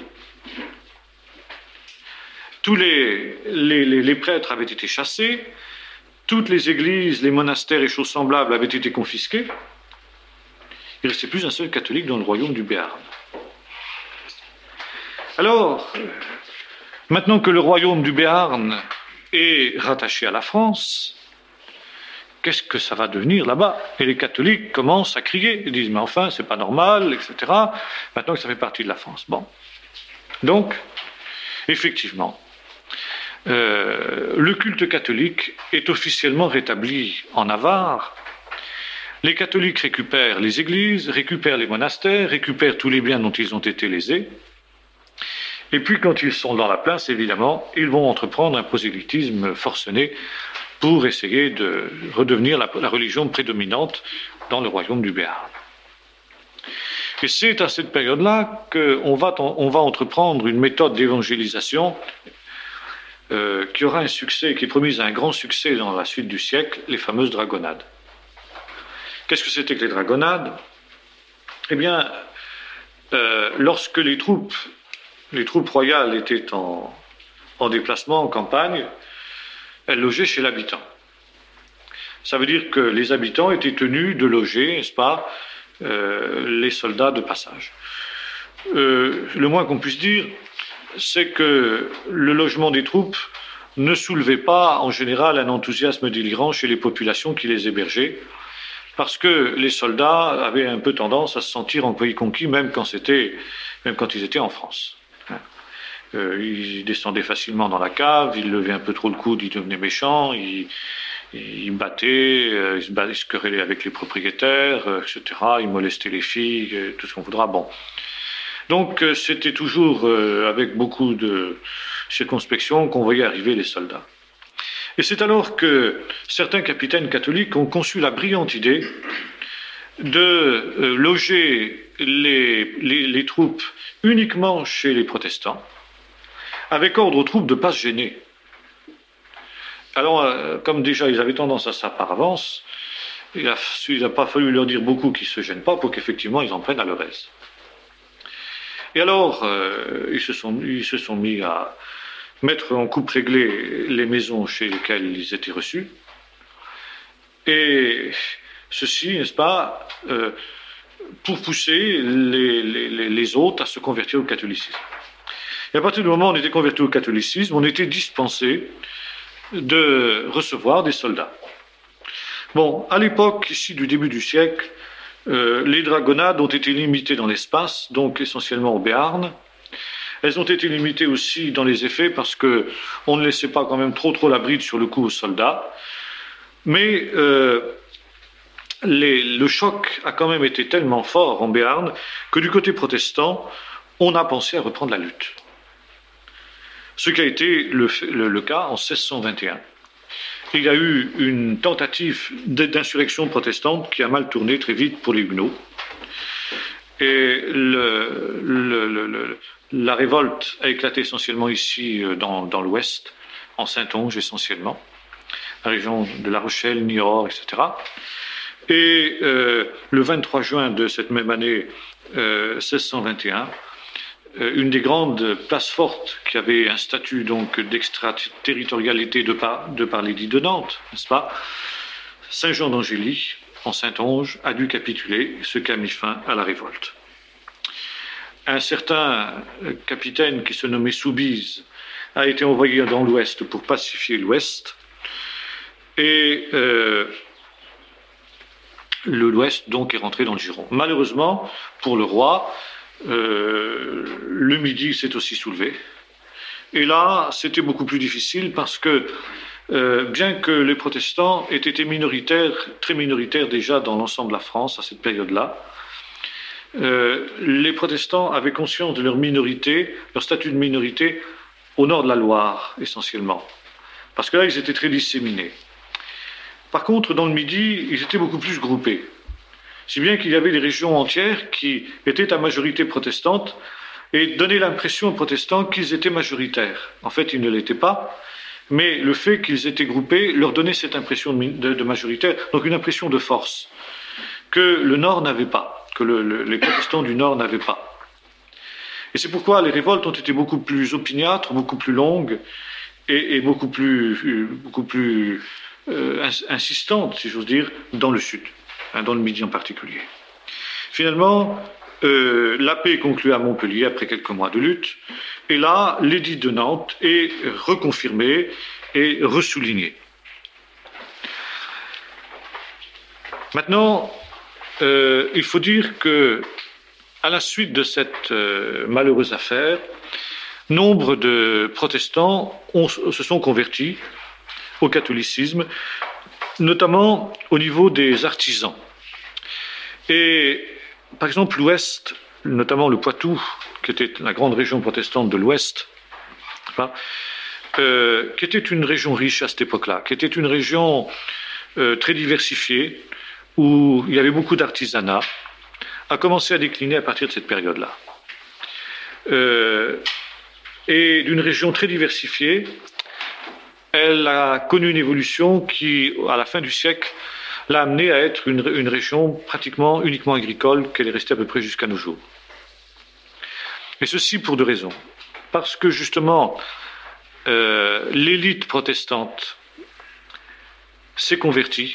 Tous les, les, les, les prêtres avaient été chassés, toutes les églises, les monastères et choses semblables avaient été confisqués. Il ne restait plus un seul catholique dans le royaume du Béarn. Alors, maintenant que le royaume du Béarn est rattaché à la France, qu'est-ce que ça va devenir là-bas? Et les catholiques commencent à crier, ils disent mais enfin c'est pas normal, et cetera. Maintenant que ça fait partie de la France. Bon, donc effectivement, euh, le culte catholique est officiellement rétabli en Navarre. Les catholiques récupèrent les églises, récupèrent les monastères, récupèrent tous les biens dont ils ont été lésés. Et puis quand ils sont dans la place, évidemment, ils vont entreprendre un prosélytisme forcené pour essayer de redevenir la, la religion prédominante dans le royaume du Béarn. Et c'est à cette période-là qu'on va, on va entreprendre une méthode d'évangélisation euh, qui aura un succès, qui est promise à un grand succès dans la suite du siècle, les fameuses dragonnades. Qu'est-ce que c'était que les dragonnades? Eh bien, euh, lorsque les troupes, les troupes royales étaient en, en déplacement, en campagne, elle logeait chez l'habitant. Ça veut dire que les habitants étaient tenus de loger, n'est-ce pas, euh, les soldats de passage. Euh, le moins qu'on puisse dire, c'est que le logement des troupes ne soulevait pas en général un enthousiasme délirant chez les populations qui les hébergeaient, parce que les soldats avaient un peu tendance à se sentir en pays conquis, même quand, c'était, même quand ils étaient en France. Euh, ils descendaient facilement dans la cave, ils levaient un peu trop le coude, ils devenaient méchants, ils, ils battaient, euh, ils, se battaient, ils se querellaient avec les propriétaires, euh, et cetera. Ils molestaient les filles, euh, tout ce qu'on voudra. Bon. Donc euh, c'était toujours euh, avec beaucoup de circonspection qu'on voyait arriver les soldats. Et c'est alors que certains capitaines catholiques ont conçu la brillante idée de euh, loger les, les, les troupes uniquement chez les protestants, avec ordre aux troupes de ne pas se gêner. Alors, euh, comme déjà ils avaient tendance à ça par avance, il n'a pas fallu leur dire beaucoup qu'ils ne se gênent pas pour qu'effectivement ils en prennent à leur aise. Et alors, euh, ils, se sont, ils se sont mis à mettre en coupe réglée les maisons chez lesquelles ils étaient reçus. Et ceci, n'est-ce pas, euh, pour pousser les, les, les autres à se convertir au catholicisme. Et à partir du moment où on était converti au catholicisme, on était dispensé de recevoir des soldats. Bon, à l'époque, ici, du début du siècle, euh, les dragonnades ont été limitées dans l'espace, donc essentiellement au Béarn. Elles ont été limitées aussi dans les effets parce que on ne laissait pas quand même trop trop la bride sur le coup aux soldats. Mais euh, les, le choc a quand même été tellement fort en Béarn que du côté protestant, on a pensé à reprendre la lutte. Ce qui a été le, le, le cas en seize cent vingt et un. Il y a eu une tentative d'insurrection protestante qui a mal tourné très vite pour les Huguenots. Et le, le, le, le, la révolte a éclaté essentiellement ici dans, dans l'ouest, en Saintonge essentiellement, la région de La Rochelle, Niort, et cetera. Et euh, le vingt-trois juin de cette même année, euh, seize cent vingt et un, une des grandes places fortes qui avait un statut donc d'extraterritorialité de par, de par l'édit de Nantes, n'est-ce pas, Saint-Jean d'Angély, en Saintonge, a dû capituler, ce qui a mis fin à la révolte. Un certain capitaine qui se nommait Soubise a été envoyé dans l'ouest pour pacifier l'ouest, et euh, l'ouest donc est rentré dans le Gironde. Malheureusement, pour le roi, Euh, le Midi s'est aussi soulevé. Et là, c'était beaucoup plus difficile parce que, euh, bien que les protestants aient été minoritaires, très minoritaires déjà dans l'ensemble de la France à cette période-là, euh, les protestants avaient conscience de leur minorité, leur statut de minorité, au nord de la Loire, essentiellement. Parce que là, ils étaient très disséminés. Par contre, dans le Midi, ils étaient beaucoup plus groupés. Si bien qu'il y avait des régions entières qui étaient à majorité protestante et donnaient l'impression aux protestants qu'ils étaient majoritaires. En fait, ils ne l'étaient pas, mais le fait qu'ils étaient groupés leur donnait cette impression de, de majoritaire, donc une impression de force, que le Nord n'avait pas, que le, le, les protestants du Nord n'avaient pas. Et c'est pourquoi les révoltes ont été beaucoup plus opiniâtres, beaucoup plus longues et, et beaucoup plus, beaucoup plus euh, insistantes, si j'ose dire, dans le Sud. Dans le Midi en particulier. Finalement, euh, la paix est conclue à Montpellier après quelques mois de lutte, et là, l'édit de Nantes est reconfirmé et ressouligné. Maintenant, euh, il faut dire que, à la suite de cette euh, malheureuse affaire, nombre de protestants ont, se sont convertis au catholicisme, notamment au niveau des artisans. Et par exemple, l'Ouest, notamment le Poitou, qui était la grande région protestante de l'Ouest, euh, qui était une région riche à cette époque-là, qui était une région euh, très diversifiée, où il y avait beaucoup d'artisanat, a commencé à décliner à partir de cette période-là. Euh, et d'une région très diversifiée, elle a connu une évolution qui, à la fin du siècle, l'a amenée à être une, une région pratiquement uniquement agricole, qu'elle est restée à peu près jusqu'à nos jours. Et ceci pour deux raisons. Parce que justement, euh, l'élite protestante s'est converti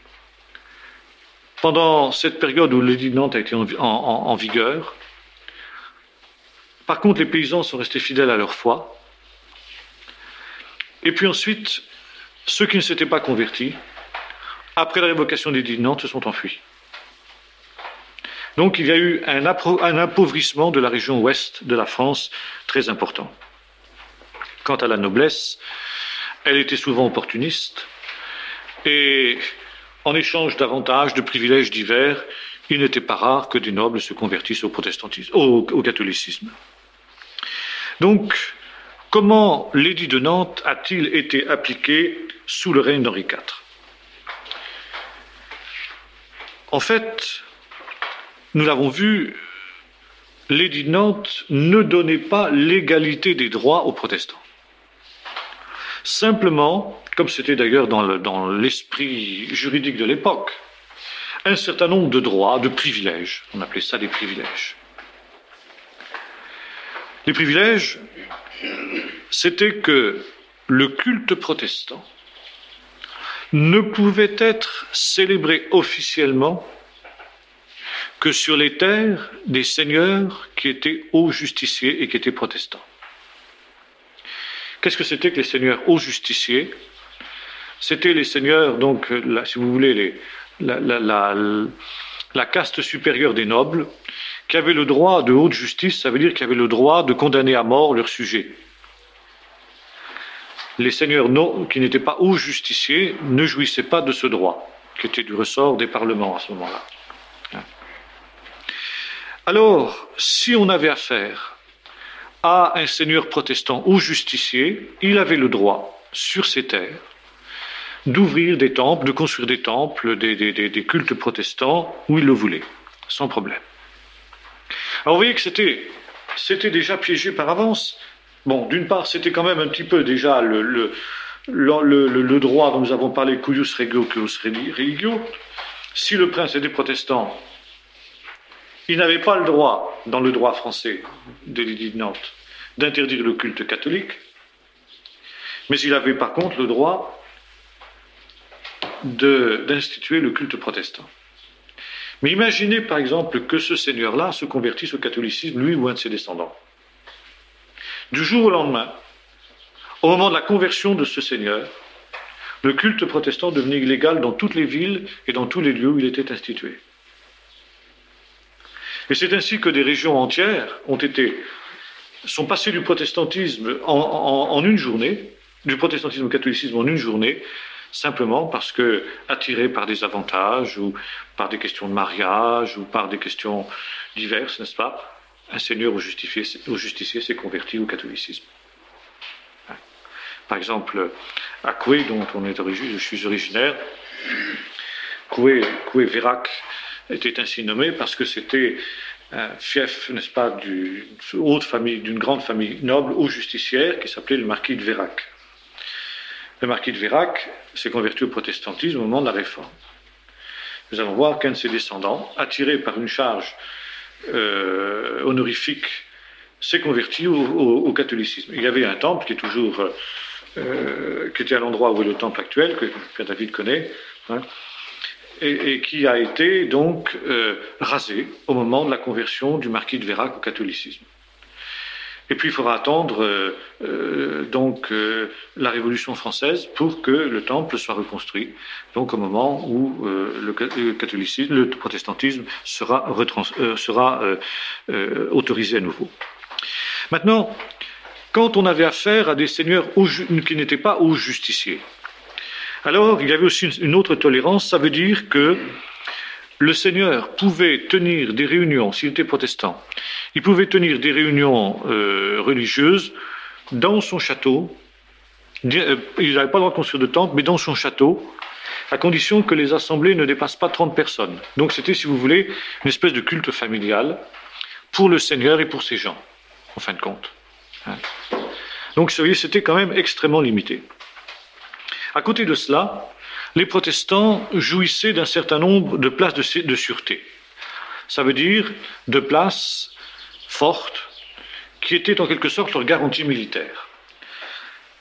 pendant cette période où l'édit de Nantes a été en, en, en vigueur. Par contre, les paysans sont restés fidèles à leur foi. Et puis ensuite, ceux qui ne s'étaient pas convertis, après la révocation de l'édit de Nantes, se sont enfuis. Donc il y a eu un, un appauvrissement de la région ouest de la France très important. Quant à la noblesse, elle était souvent opportuniste et en échange d'avantages, de privilèges divers, il n'était pas rare que des nobles se convertissent au protestantisme, au, au catholicisme. Donc, comment l'édit de Nantes a-t-il été appliqué sous le règne d'Henri quatre? En fait, nous l'avons vu, l'édit de Nantes ne donnait pas l'égalité des droits aux protestants. Simplement, comme c'était d'ailleurs dans, le, dans l'esprit juridique de l'époque, un certain nombre de droits, de privilèges, on appelait ça des privilèges. Les privilèges, c'était que le culte protestant ne pouvait être célébré officiellement que sur les terres des seigneurs qui étaient hauts justiciers et qui étaient protestants. Qu'est-ce que c'était que les seigneurs hauts justiciers? C'était les seigneurs, donc, là, si vous voulez, les, la, la, la, la caste supérieure des nobles, qui avaient le droit de haute justice, ça veut dire qu'ils avaient le droit de condamner à mort leurs sujets. Les seigneurs non, qui n'étaient pas hauts justiciers ne jouissaient pas de ce droit, qui était du ressort des parlements à ce moment-là. Alors, si on avait affaire à un seigneur protestant ou justicier, il avait le droit, sur ses terres, d'ouvrir des temples, de construire des temples, des, des, des, des cultes protestants, où il le voulait, sans problème. Alors vous voyez que c'était, c'était déjà piégé par avance. Bon, d'une part, c'était quand même un petit peu déjà le, le, le, le, le droit dont nous avons parlé, cuius regio, cuius religio. Si le prince était protestant, il n'avait pas le droit, dans le droit français de l'édit de Nantes, d'interdire le culte catholique, mais il avait par contre le droit de, d'instituer le culte protestant. Mais imaginez par exemple que ce seigneur-là se convertisse au catholicisme, lui ou un de ses descendants. Du jour au lendemain, au moment de la conversion de ce seigneur, le culte protestant devenait illégal dans toutes les villes et dans tous les lieux où il était institué. Et c'est ainsi que des régions entières ont été, sont passées du protestantisme en, en, en une journée, du protestantisme au catholicisme en une journée, simplement parce que, attirés par des avantages, ou par des questions de mariage, ou par des questions diverses, n'est-ce pas, un seigneur ou justicier, ou justicier s'est converti au catholicisme. Par exemple, à Coué, dont on est origine, je suis originaire, Coué, Coué-Vérac était ainsi nommé parce que c'était un fief, n'est-ce pas, d'une haute famille, d'une grande famille noble ou justicière qui s'appelait le marquis de Vérac. Le marquis de Vérac s'est converti au protestantisme au moment de la Réforme. Nous allons voir qu'un de ses descendants, attiré par une charge euh, honorifique, s'est converti au, au, au catholicisme. Il y avait un temple qui est toujours, euh, qui était à l'endroit où est le temple actuel, que, que David connaît, hein, et, et qui a été donc euh, rasé au moment de la conversion du marquis de Vérac au catholicisme. Et puis il faudra attendre euh, euh, donc euh, la Révolution française pour que le temple soit reconstruit, donc au moment où euh, le, le catholicisme, le protestantisme sera, retrans, euh, sera euh, euh, autorisé à nouveau. Maintenant, quand on avait affaire à des seigneurs qui n'étaient pas hauts justiciers, alors il y avait aussi une autre tolérance, ça veut dire que le seigneur pouvait tenir des réunions, s'il était protestant, il pouvait tenir des réunions euh, religieuses dans son château. Il n'avait pas le droit de construire de temple, mais dans son château, à condition que les assemblées ne dépassent pas trente personnes. Donc c'était, si vous voulez, une espèce de culte familial pour le seigneur et pour ses gens, en fin de compte. Donc vous voyez, c'était quand même extrêmement limité. À côté de cela, les protestants jouissaient d'un certain nombre de places de, de sûreté. Ça veut dire de places fortes qui étaient en quelque sorte leur garantie militaire.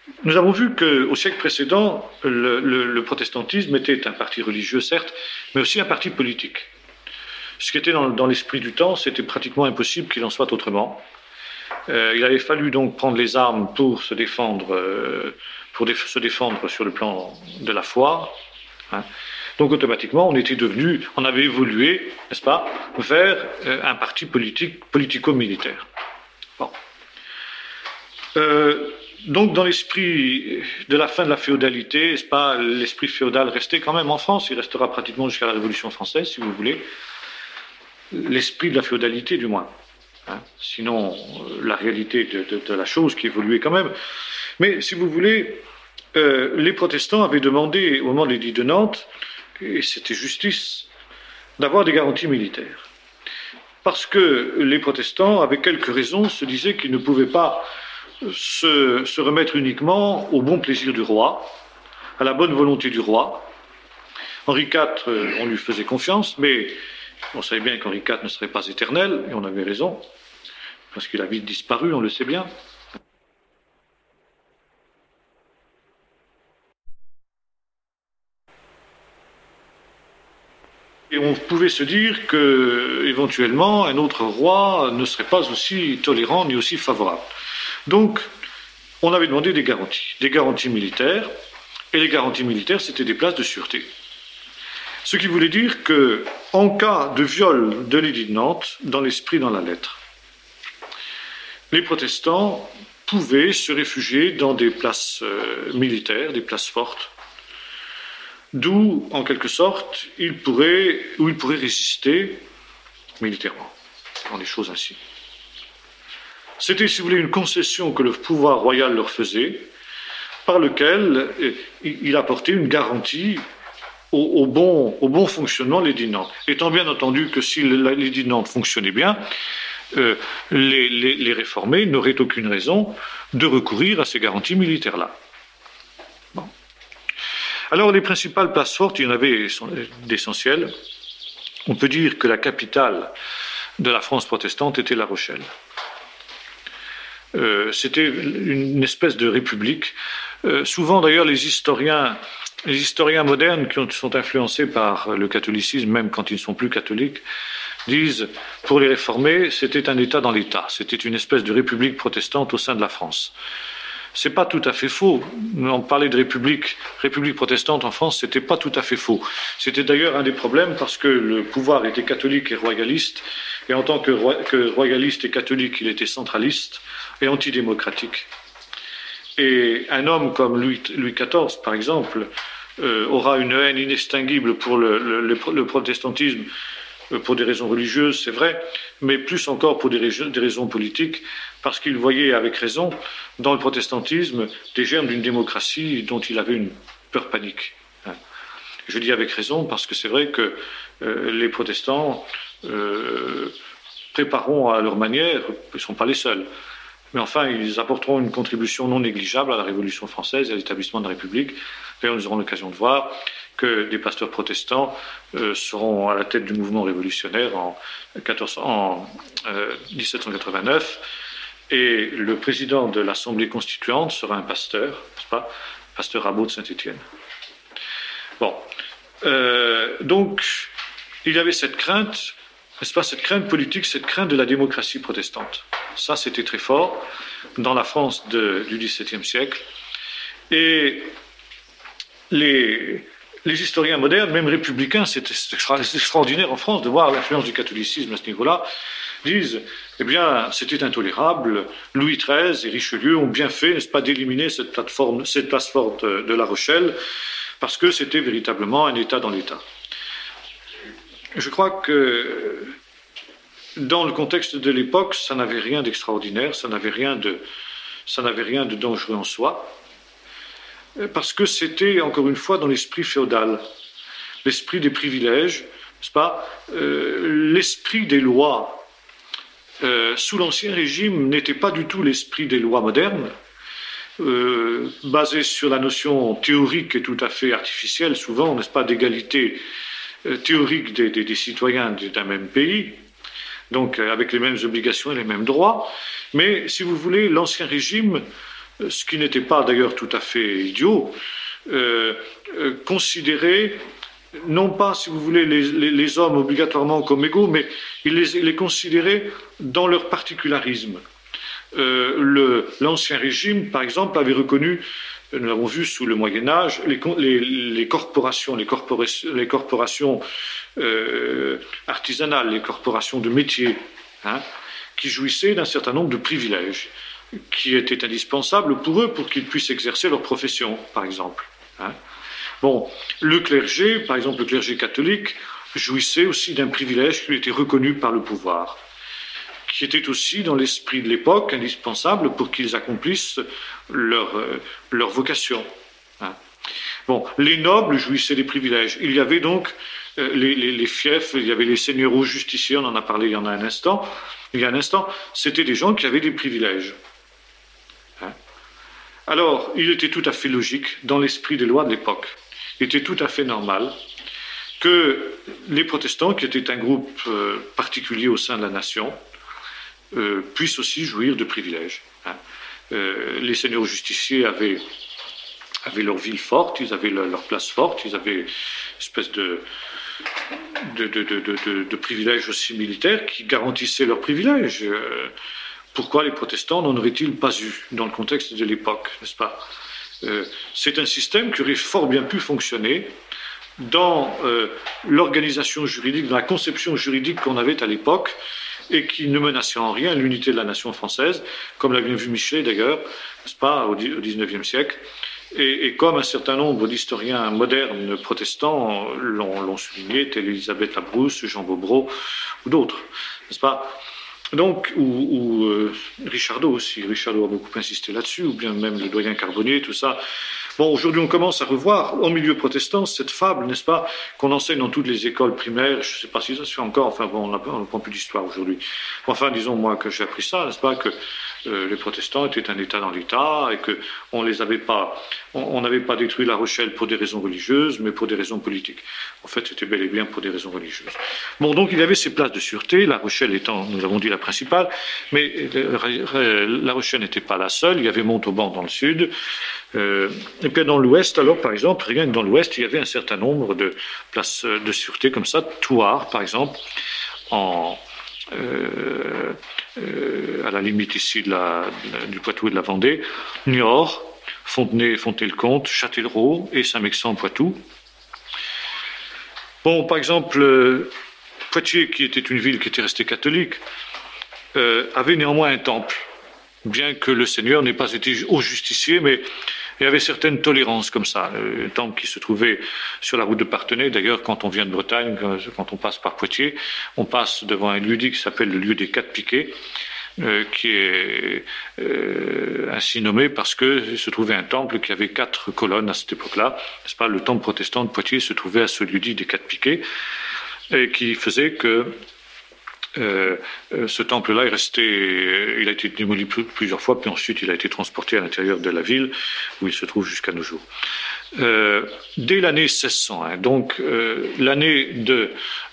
Nous avons vu qu'au siècle précédent, le, le, le protestantisme était un parti religieux, certes, mais aussi un parti politique. Ce qui était dans, dans l'esprit du temps, c'était pratiquement impossible qu'il en soit autrement. Euh, il avait fallu donc prendre les armes pour se défendre, euh, pour déf se défendre sur le plan de la foi. Hein. Donc automatiquement, on était devenu, on avait évolué, n'est-ce pas, vers euh, un parti politique, politico-militaire. Bon. Euh, donc dans l'esprit de la fin de la féodalité, n'est-ce pas, l'esprit féodal restait quand même en France, il restera pratiquement jusqu'à la Révolution française, si vous voulez, l'esprit de la féodalité du moins. Hein. Sinon, euh, la réalité de, de, de la chose qui évoluait quand même. Mais si vous voulez, euh, les protestants avaient demandé au moment de l'édit de Nantes, et c'était justice, d'avoir des garanties militaires. Parce que les protestants, avec quelques raisons, se disaient qu'ils ne pouvaient pas se, se remettre uniquement au bon plaisir du roi, à la bonne volonté du roi. Henri quatre, on lui faisait confiance, mais on savait bien qu'Henri quatre ne serait pas éternel, et on avait raison, parce qu'il a vite disparu, on le sait bien. Et on pouvait se dire que, éventuellement, un autre roi ne serait pas aussi tolérant ni aussi favorable. Donc, on avait demandé des garanties, des garanties militaires, et les garanties militaires, c'était des places de sûreté. Ce qui voulait dire que, en cas de viol de l'édit de Nantes, dans l'esprit, dans la lettre, les protestants pouvaient se réfugier dans des places euh, militaires, des places fortes, d'où, en quelque sorte, ils pourraient, où ils pourraient résister militairement, dans des choses ainsi. C'était, si vous voulez, une concession que le pouvoir royal leur faisait, par lequel il apportait une garantie au, au, bon, au bon fonctionnement de l'édit de Nantes. Étant bien entendu que si l'édit de Nantes fonctionnait bien, euh, les, les, les réformés n'auraient aucune raison de recourir à ces garanties militaires-là. Bon. Alors, les principales places fortes, il y en avait d'essentielles. On peut dire que la capitale de la France protestante était La Rochelle. Euh, c'était une espèce de république. Euh, souvent, d'ailleurs, les historiens, les historiens modernes qui ont, sont influencés par le catholicisme, même quand ils ne sont plus catholiques, disent, pour les réformés, c'était un État dans l'État. C'était une espèce de république protestante au sein de la France. C'est pas tout à fait faux. On parlait de république, république protestante en France, c'était pas tout à fait faux. C'était d'ailleurs un des problèmes parce que le pouvoir était catholique et royaliste, et en tant que, roi, que royaliste et catholique, il était centraliste et antidémocratique. Et un homme comme Louis, Louis quatorze, par exemple, euh, aura une haine inextinguible pour le, le, le, le protestantisme, euh, pour des raisons religieuses, c'est vrai, mais plus encore pour des, des raisons politiques, parce qu'il voyait avec raison dans le protestantisme des germes d'une démocratie dont il avait une peur panique. Je dis avec raison parce que c'est vrai que euh, les protestants euh, prépareront à leur manière, ils ne sont pas les seuls, mais enfin ils apporteront une contribution non négligeable à la Révolution française et à l'établissement de la République. D'ailleurs, nous aurons l'occasion de voir que des pasteurs protestants euh, seront à la tête du mouvement révolutionnaire en, quatorze, en euh, dix-sept cent quatre-vingt-neuf. Et le président de l'Assemblée constituante sera un pasteur, n'est-ce pas, pasteur Rabault de Saint-Étienne. Bon, euh, donc il y avait cette crainte, n'est-ce pas, cette crainte politique, cette crainte de la démocratie protestante. Ça, c'était très fort dans la France de, du dix-septième siècle. Et les, les historiens modernes, même républicains, c'est extraordinaire en France de voir l'influence du catholicisme à ce niveau-là, disent, eh bien, c'était intolérable, Louis treize et Richelieu ont bien fait, n'est-ce pas, d'éliminer cette plateforme, cette place forte de La Rochelle, parce que c'était véritablement un État dans l'État. Je crois que dans le contexte de l'époque, ça n'avait rien d'extraordinaire, ça n'avait rien de, ça n'avait rien de dangereux en soi, parce que c'était, encore une fois, dans l'esprit féodal, l'esprit des privilèges, n'est-ce pas, euh, l'esprit des lois. Euh, sous l'Ancien Régime n'était pas du tout l'esprit des lois modernes, euh, basé sur la notion théorique et tout à fait artificielle, souvent, n'est-ce pas, d'égalité euh, théorique des, des, des citoyens d'un même pays, donc euh, avec les mêmes obligations et les mêmes droits. Mais, si vous voulez, l'Ancien Régime ce qui n'était pas d'ailleurs tout à fait idiot, euh, euh, considéraient non pas, si vous voulez, les, les, les hommes obligatoirement comme égaux, mais ils les, les considéraient dans leur particularisme. Euh, le, l'ancien régime, par exemple, avait reconnu, nous l'avons vu sous le Moyen Âge, les, les, les corporations, les, corporations, les corporations euh, artisanales, les corporations de métiers, hein, qui jouissaient d'un certain nombre de privilèges, qui étaient indispensables pour eux, pour qu'ils puissent exercer leur profession, par exemple. Hein. Bon, le clergé, par exemple le clergé catholique, jouissait aussi d'un privilège qui lui était reconnu par le pouvoir, qui était aussi dans l'esprit de l'époque indispensable pour qu'ils accomplissent leur, euh, leur vocation. Hein. Bon, les nobles jouissaient des privilèges. Il y avait donc euh, les, les, les fiefs, il y avait les seigneurs ou justiciers, on en a parlé il y en a un instant. Il y a un instant, c'était des gens qui avaient des privilèges. Hein. Alors, il était tout à fait logique, dans l'esprit des lois de l'époque, il était tout à fait normal que les protestants, qui étaient un groupe euh, particulier au sein de la nation, euh, puissent aussi jouir de privilèges. Hein. Euh, les seigneurs justiciers avaient, avaient leur ville forte, ils avaient leur, leur place forte, ils avaient une espèce de, de, de, de, de, de privilèges aussi militaires qui garantissaient leurs privilèges. Euh, pourquoi les protestants n'en auraient-ils pas eu dans le contexte de l'époque, n'est-ce pas? Euh, c'est un système qui aurait fort bien pu fonctionner dans euh, l'organisation juridique, dans la conception juridique qu'on avait à l'époque et qui ne menaçait en rien l'unité de la nation française, comme l'a bien vu Michelet d'ailleurs, n'est-ce pas, au dix-neuvième siècle, et, et comme un certain nombre d'historiens modernes protestants l'ont, l'ont souligné, tels Elisabeth Labrousse, Jean Bobreau ou d'autres, n'est-ce pas? Donc, ou, ou euh, Richardot aussi, Richardot a beaucoup insisté là-dessus, ou bien même le doyen Carbonnier, tout ça. Bon, aujourd'hui, on commence à revoir, au milieu protestant, cette fable, n'est-ce pas, qu'on enseigne dans toutes les écoles primaires, je ne sais pas si ça se fait encore, enfin bon, on ne prend plus d'histoire aujourd'hui. Enfin, disons, moi, que j'ai appris ça, n'est-ce pas, que euh, les protestants étaient un État dans l'État, et qu'on les avait pas, on n'avait pas détruit La Rochelle pour des raisons religieuses, mais pour des raisons politiques. En fait, c'était bel et bien pour des raisons religieuses. Bon, donc, il y avait ces places de sûreté, La Rochelle étant, nous l'avons dit, la principale, mais euh, La Rochelle n'était pas la seule, il y avait Montauban dans le sud, euh, et puis dans l'ouest, alors, par exemple, rien que dans l'ouest, il y avait un certain nombre de places de sûreté comme ça, Thouars, par exemple, en, euh, euh, à la limite ici de la, de la, du Poitou et de la Vendée, Niort, Fontenay, Fontenay-le-Comte, Châtellerault et Saint-Mexant-Poitou. Bon, par exemple, euh, Poitiers, qui était une ville qui était restée catholique, euh, avait néanmoins un temple, bien que le Seigneur n'ait pas été au justicier, mais il y avait certaines tolérances comme ça. Un temple qui se trouvait sur la route de Parthenay. D'ailleurs, quand on vient de Bretagne, quand on passe par Poitiers, on passe devant un lieu dit qui s'appelle le lieu des Quatre Piquets, euh, qui est euh, ainsi nommé parce que se trouvait un temple qui avait quatre colonnes à cette époque-là. N'est-ce pas? Le temple protestant de Poitiers se trouvait à ce lieu dit des Quatre Piquets, et qui faisait que Euh, euh, ce temple-là est resté, euh, il a été démoli plusieurs fois, puis ensuite il a été transporté à l'intérieur de la ville, où il se trouve jusqu'à nos jours. Euh, dès l'année seize cent un, donc euh, l'année de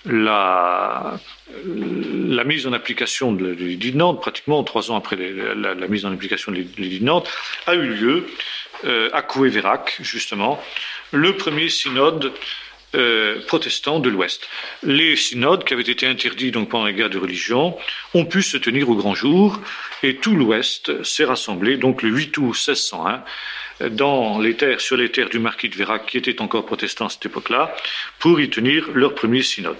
la, la mise en application de l'édit de Nantes, pratiquement trois ans après les, la, la mise en application de l'édit de Nantes, a eu lieu euh, à Coué-Vérac, justement, le premier synode Euh, protestants de l'Ouest. Les synodes qui avaient été interdits donc pendant les guerres de religion ont pu se tenir au grand jour et tout l'Ouest s'est rassemblé donc le huit août seize cent un dans les terres, sur les terres du marquis de Vérac qui étaient encore protestants à cette époque-là pour y tenir leur premier synode.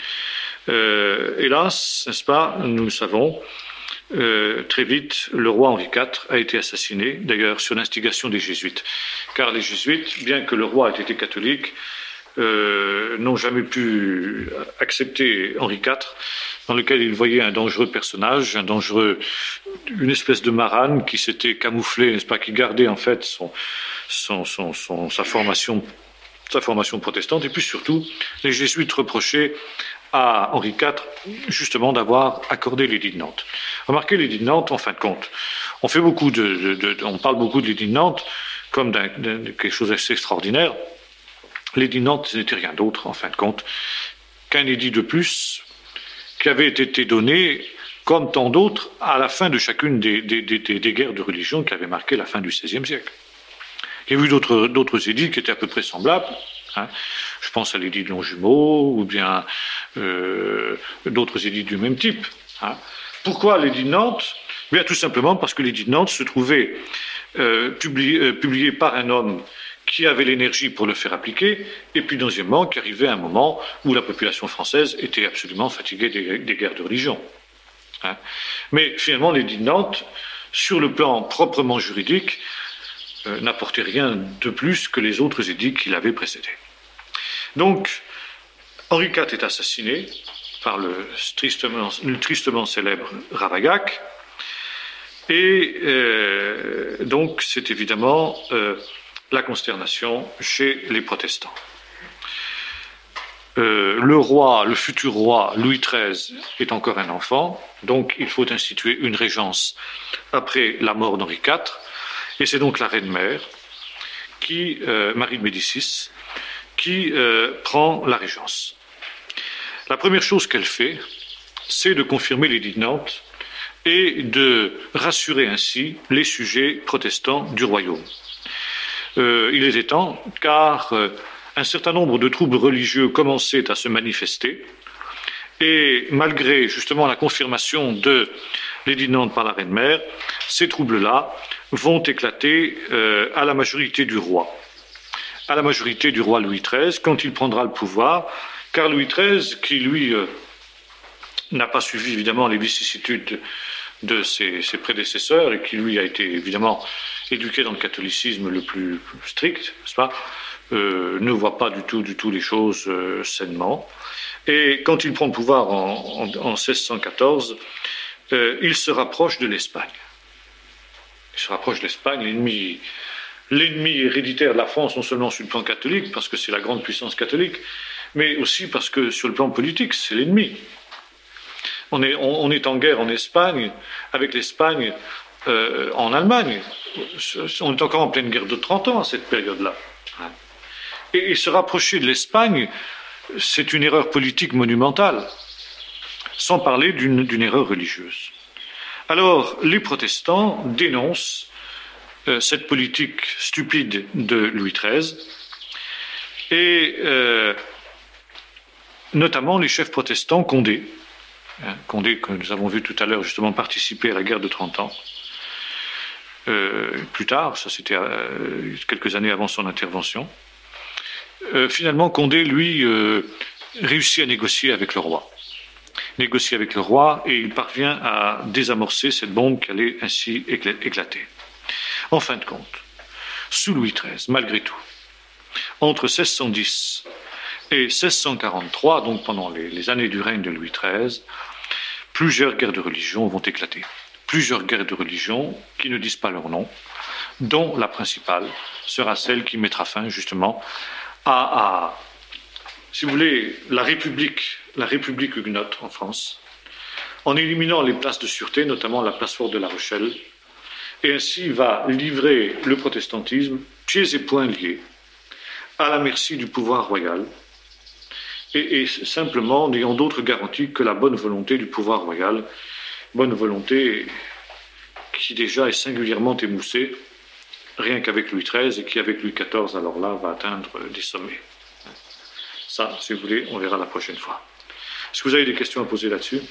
Euh, hélas, n'est-ce pas, nous le savons, Euh, très vite, le roi Henri quatre a été assassiné, d'ailleurs sur l'instigation des jésuites. Car les jésuites, bien que le roi ait été catholique, euh, n'ont jamais pu accepter Henri quatre, dans lequel ils voyaient un dangereux personnage, un dangereux, une espèce de marane qui s'était camouflé, n'est-ce pas, qui gardait en fait son, son, son, son, sa formation, sa formation protestante, et puis surtout, les jésuites reprochaient à Henri quatre, justement, d'avoir accordé l'édit de Nantes. Remarquez, l'édit de Nantes, en fin de compte, on fait beaucoup de, de, de on parle beaucoup de l'édit de Nantes comme d'un, de quelque chose d'assez extraordinaire. L'édit de Nantes n'était rien d'autre, en fin de compte, qu'un édit de plus qui avait été donné comme tant d'autres, à la fin de chacune des, des, des, des guerres de religion qui avaient marqué la fin du seizième siècle. Il y a eu d'autres, d'autres édits qui étaient à peu près semblables. Hein. Je pense à l'édit de Longjumeau ou bien euh, d'autres édits du même type. Hein. Pourquoi l'édit de Nantes? Bien, tout simplement parce que l'édit de Nantes se trouvait euh, publié, euh, publié par un homme qui avait l'énergie pour le faire appliquer, et puis deuxièmement, qui arrivait à un moment où la population française était absolument fatiguée des, des guerres de religion. Hein. Mais finalement, l'édit de Nantes, sur le plan proprement juridique, euh, n'apportait rien de plus que les autres édits qui l'avaient précédé. Donc, Henri quatre est assassiné par le tristement, le tristement célèbre Ravaillac, et euh, donc c'est évidemment euh, la consternation chez les protestants. Euh, le roi, le futur roi Louis treize est encore un enfant, donc il faut instituer une régence après la mort d'Henri quatre, et c'est donc la reine-mère, qui, euh, Marie de Médicis, qui euh, prend la régence. La première chose qu'elle fait, c'est de confirmer l'édit de Nantes et de rassurer ainsi les sujets protestants du royaume. Euh, il était temps, car euh, un certain nombre de troubles religieux commençaient à se manifester, et malgré justement la confirmation de l'édit de Nantes par la reine-mère, ces troubles-là vont éclater euh, à la majorité du roi, à la majorité du roi Louis treize, quand il prendra le pouvoir, car Louis treize, qui lui euh, n'a pas suivi évidemment les vicissitudes de ses, ses prédécesseurs et qui lui a été évidemment éduqué dans le catholicisme le plus strict, n'est-ce pas, euh, ne voit pas du tout, du tout les choses euh, sainement. Et quand il prend le pouvoir en, en, en seize cent quatorze, euh, il se rapproche de l'Espagne. Il se rapproche de l'Espagne, l'ennemi, l'ennemi héréditaire de la France, non seulement sur le plan catholique, parce que c'est la grande puissance catholique, mais aussi parce que sur le plan politique, c'est l'ennemi. On est, on, on est en guerre en Espagne, avec l'Espagne euh, en Allemagne. On est encore en pleine guerre de trente ans à cette période-là. Et, et se rapprocher de l'Espagne, c'est une erreur politique monumentale, sans parler d'une, d'une erreur religieuse. Alors, les protestants dénoncent euh, cette politique stupide de Louis treize, et euh, notamment les chefs protestants, Condé, hein, Condé que nous avons vu tout à l'heure justement participer à la guerre de trente ans, euh, plus tard, ça c'était euh, quelques années avant son intervention, euh, finalement Condé, lui, euh, réussit à négocier avec le roi. Négocier avec le roi, et il parvient à désamorcer cette bombe qui allait ainsi éclater. En fin de compte, sous Louis treize, malgré tout, entre seize cent dix et seize cent quarante-trois, donc pendant les, les années du règne de Louis treize, plusieurs guerres de religion vont éclater. Plusieurs guerres de religion qui ne disent pas leur nom, dont la principale sera celle qui mettra fin justement à, à si vous voulez, la République, la République huguenote en France, en éliminant les places de sûreté, notamment la place forte de La Rochelle, et ainsi va livrer le protestantisme, pieds et poings liés, à la merci du pouvoir royal, et, et simplement n'ayant d'autre garantie que la bonne volonté du pouvoir royal, bonne volonté qui déjà est singulièrement émoussée, rien qu'avec Louis treize, et qui avec Louis quatorze, alors là, va atteindre des sommets. Ça, si vous voulez, on verra la prochaine fois. Est-ce que vous avez des questions à poser là-dessus ?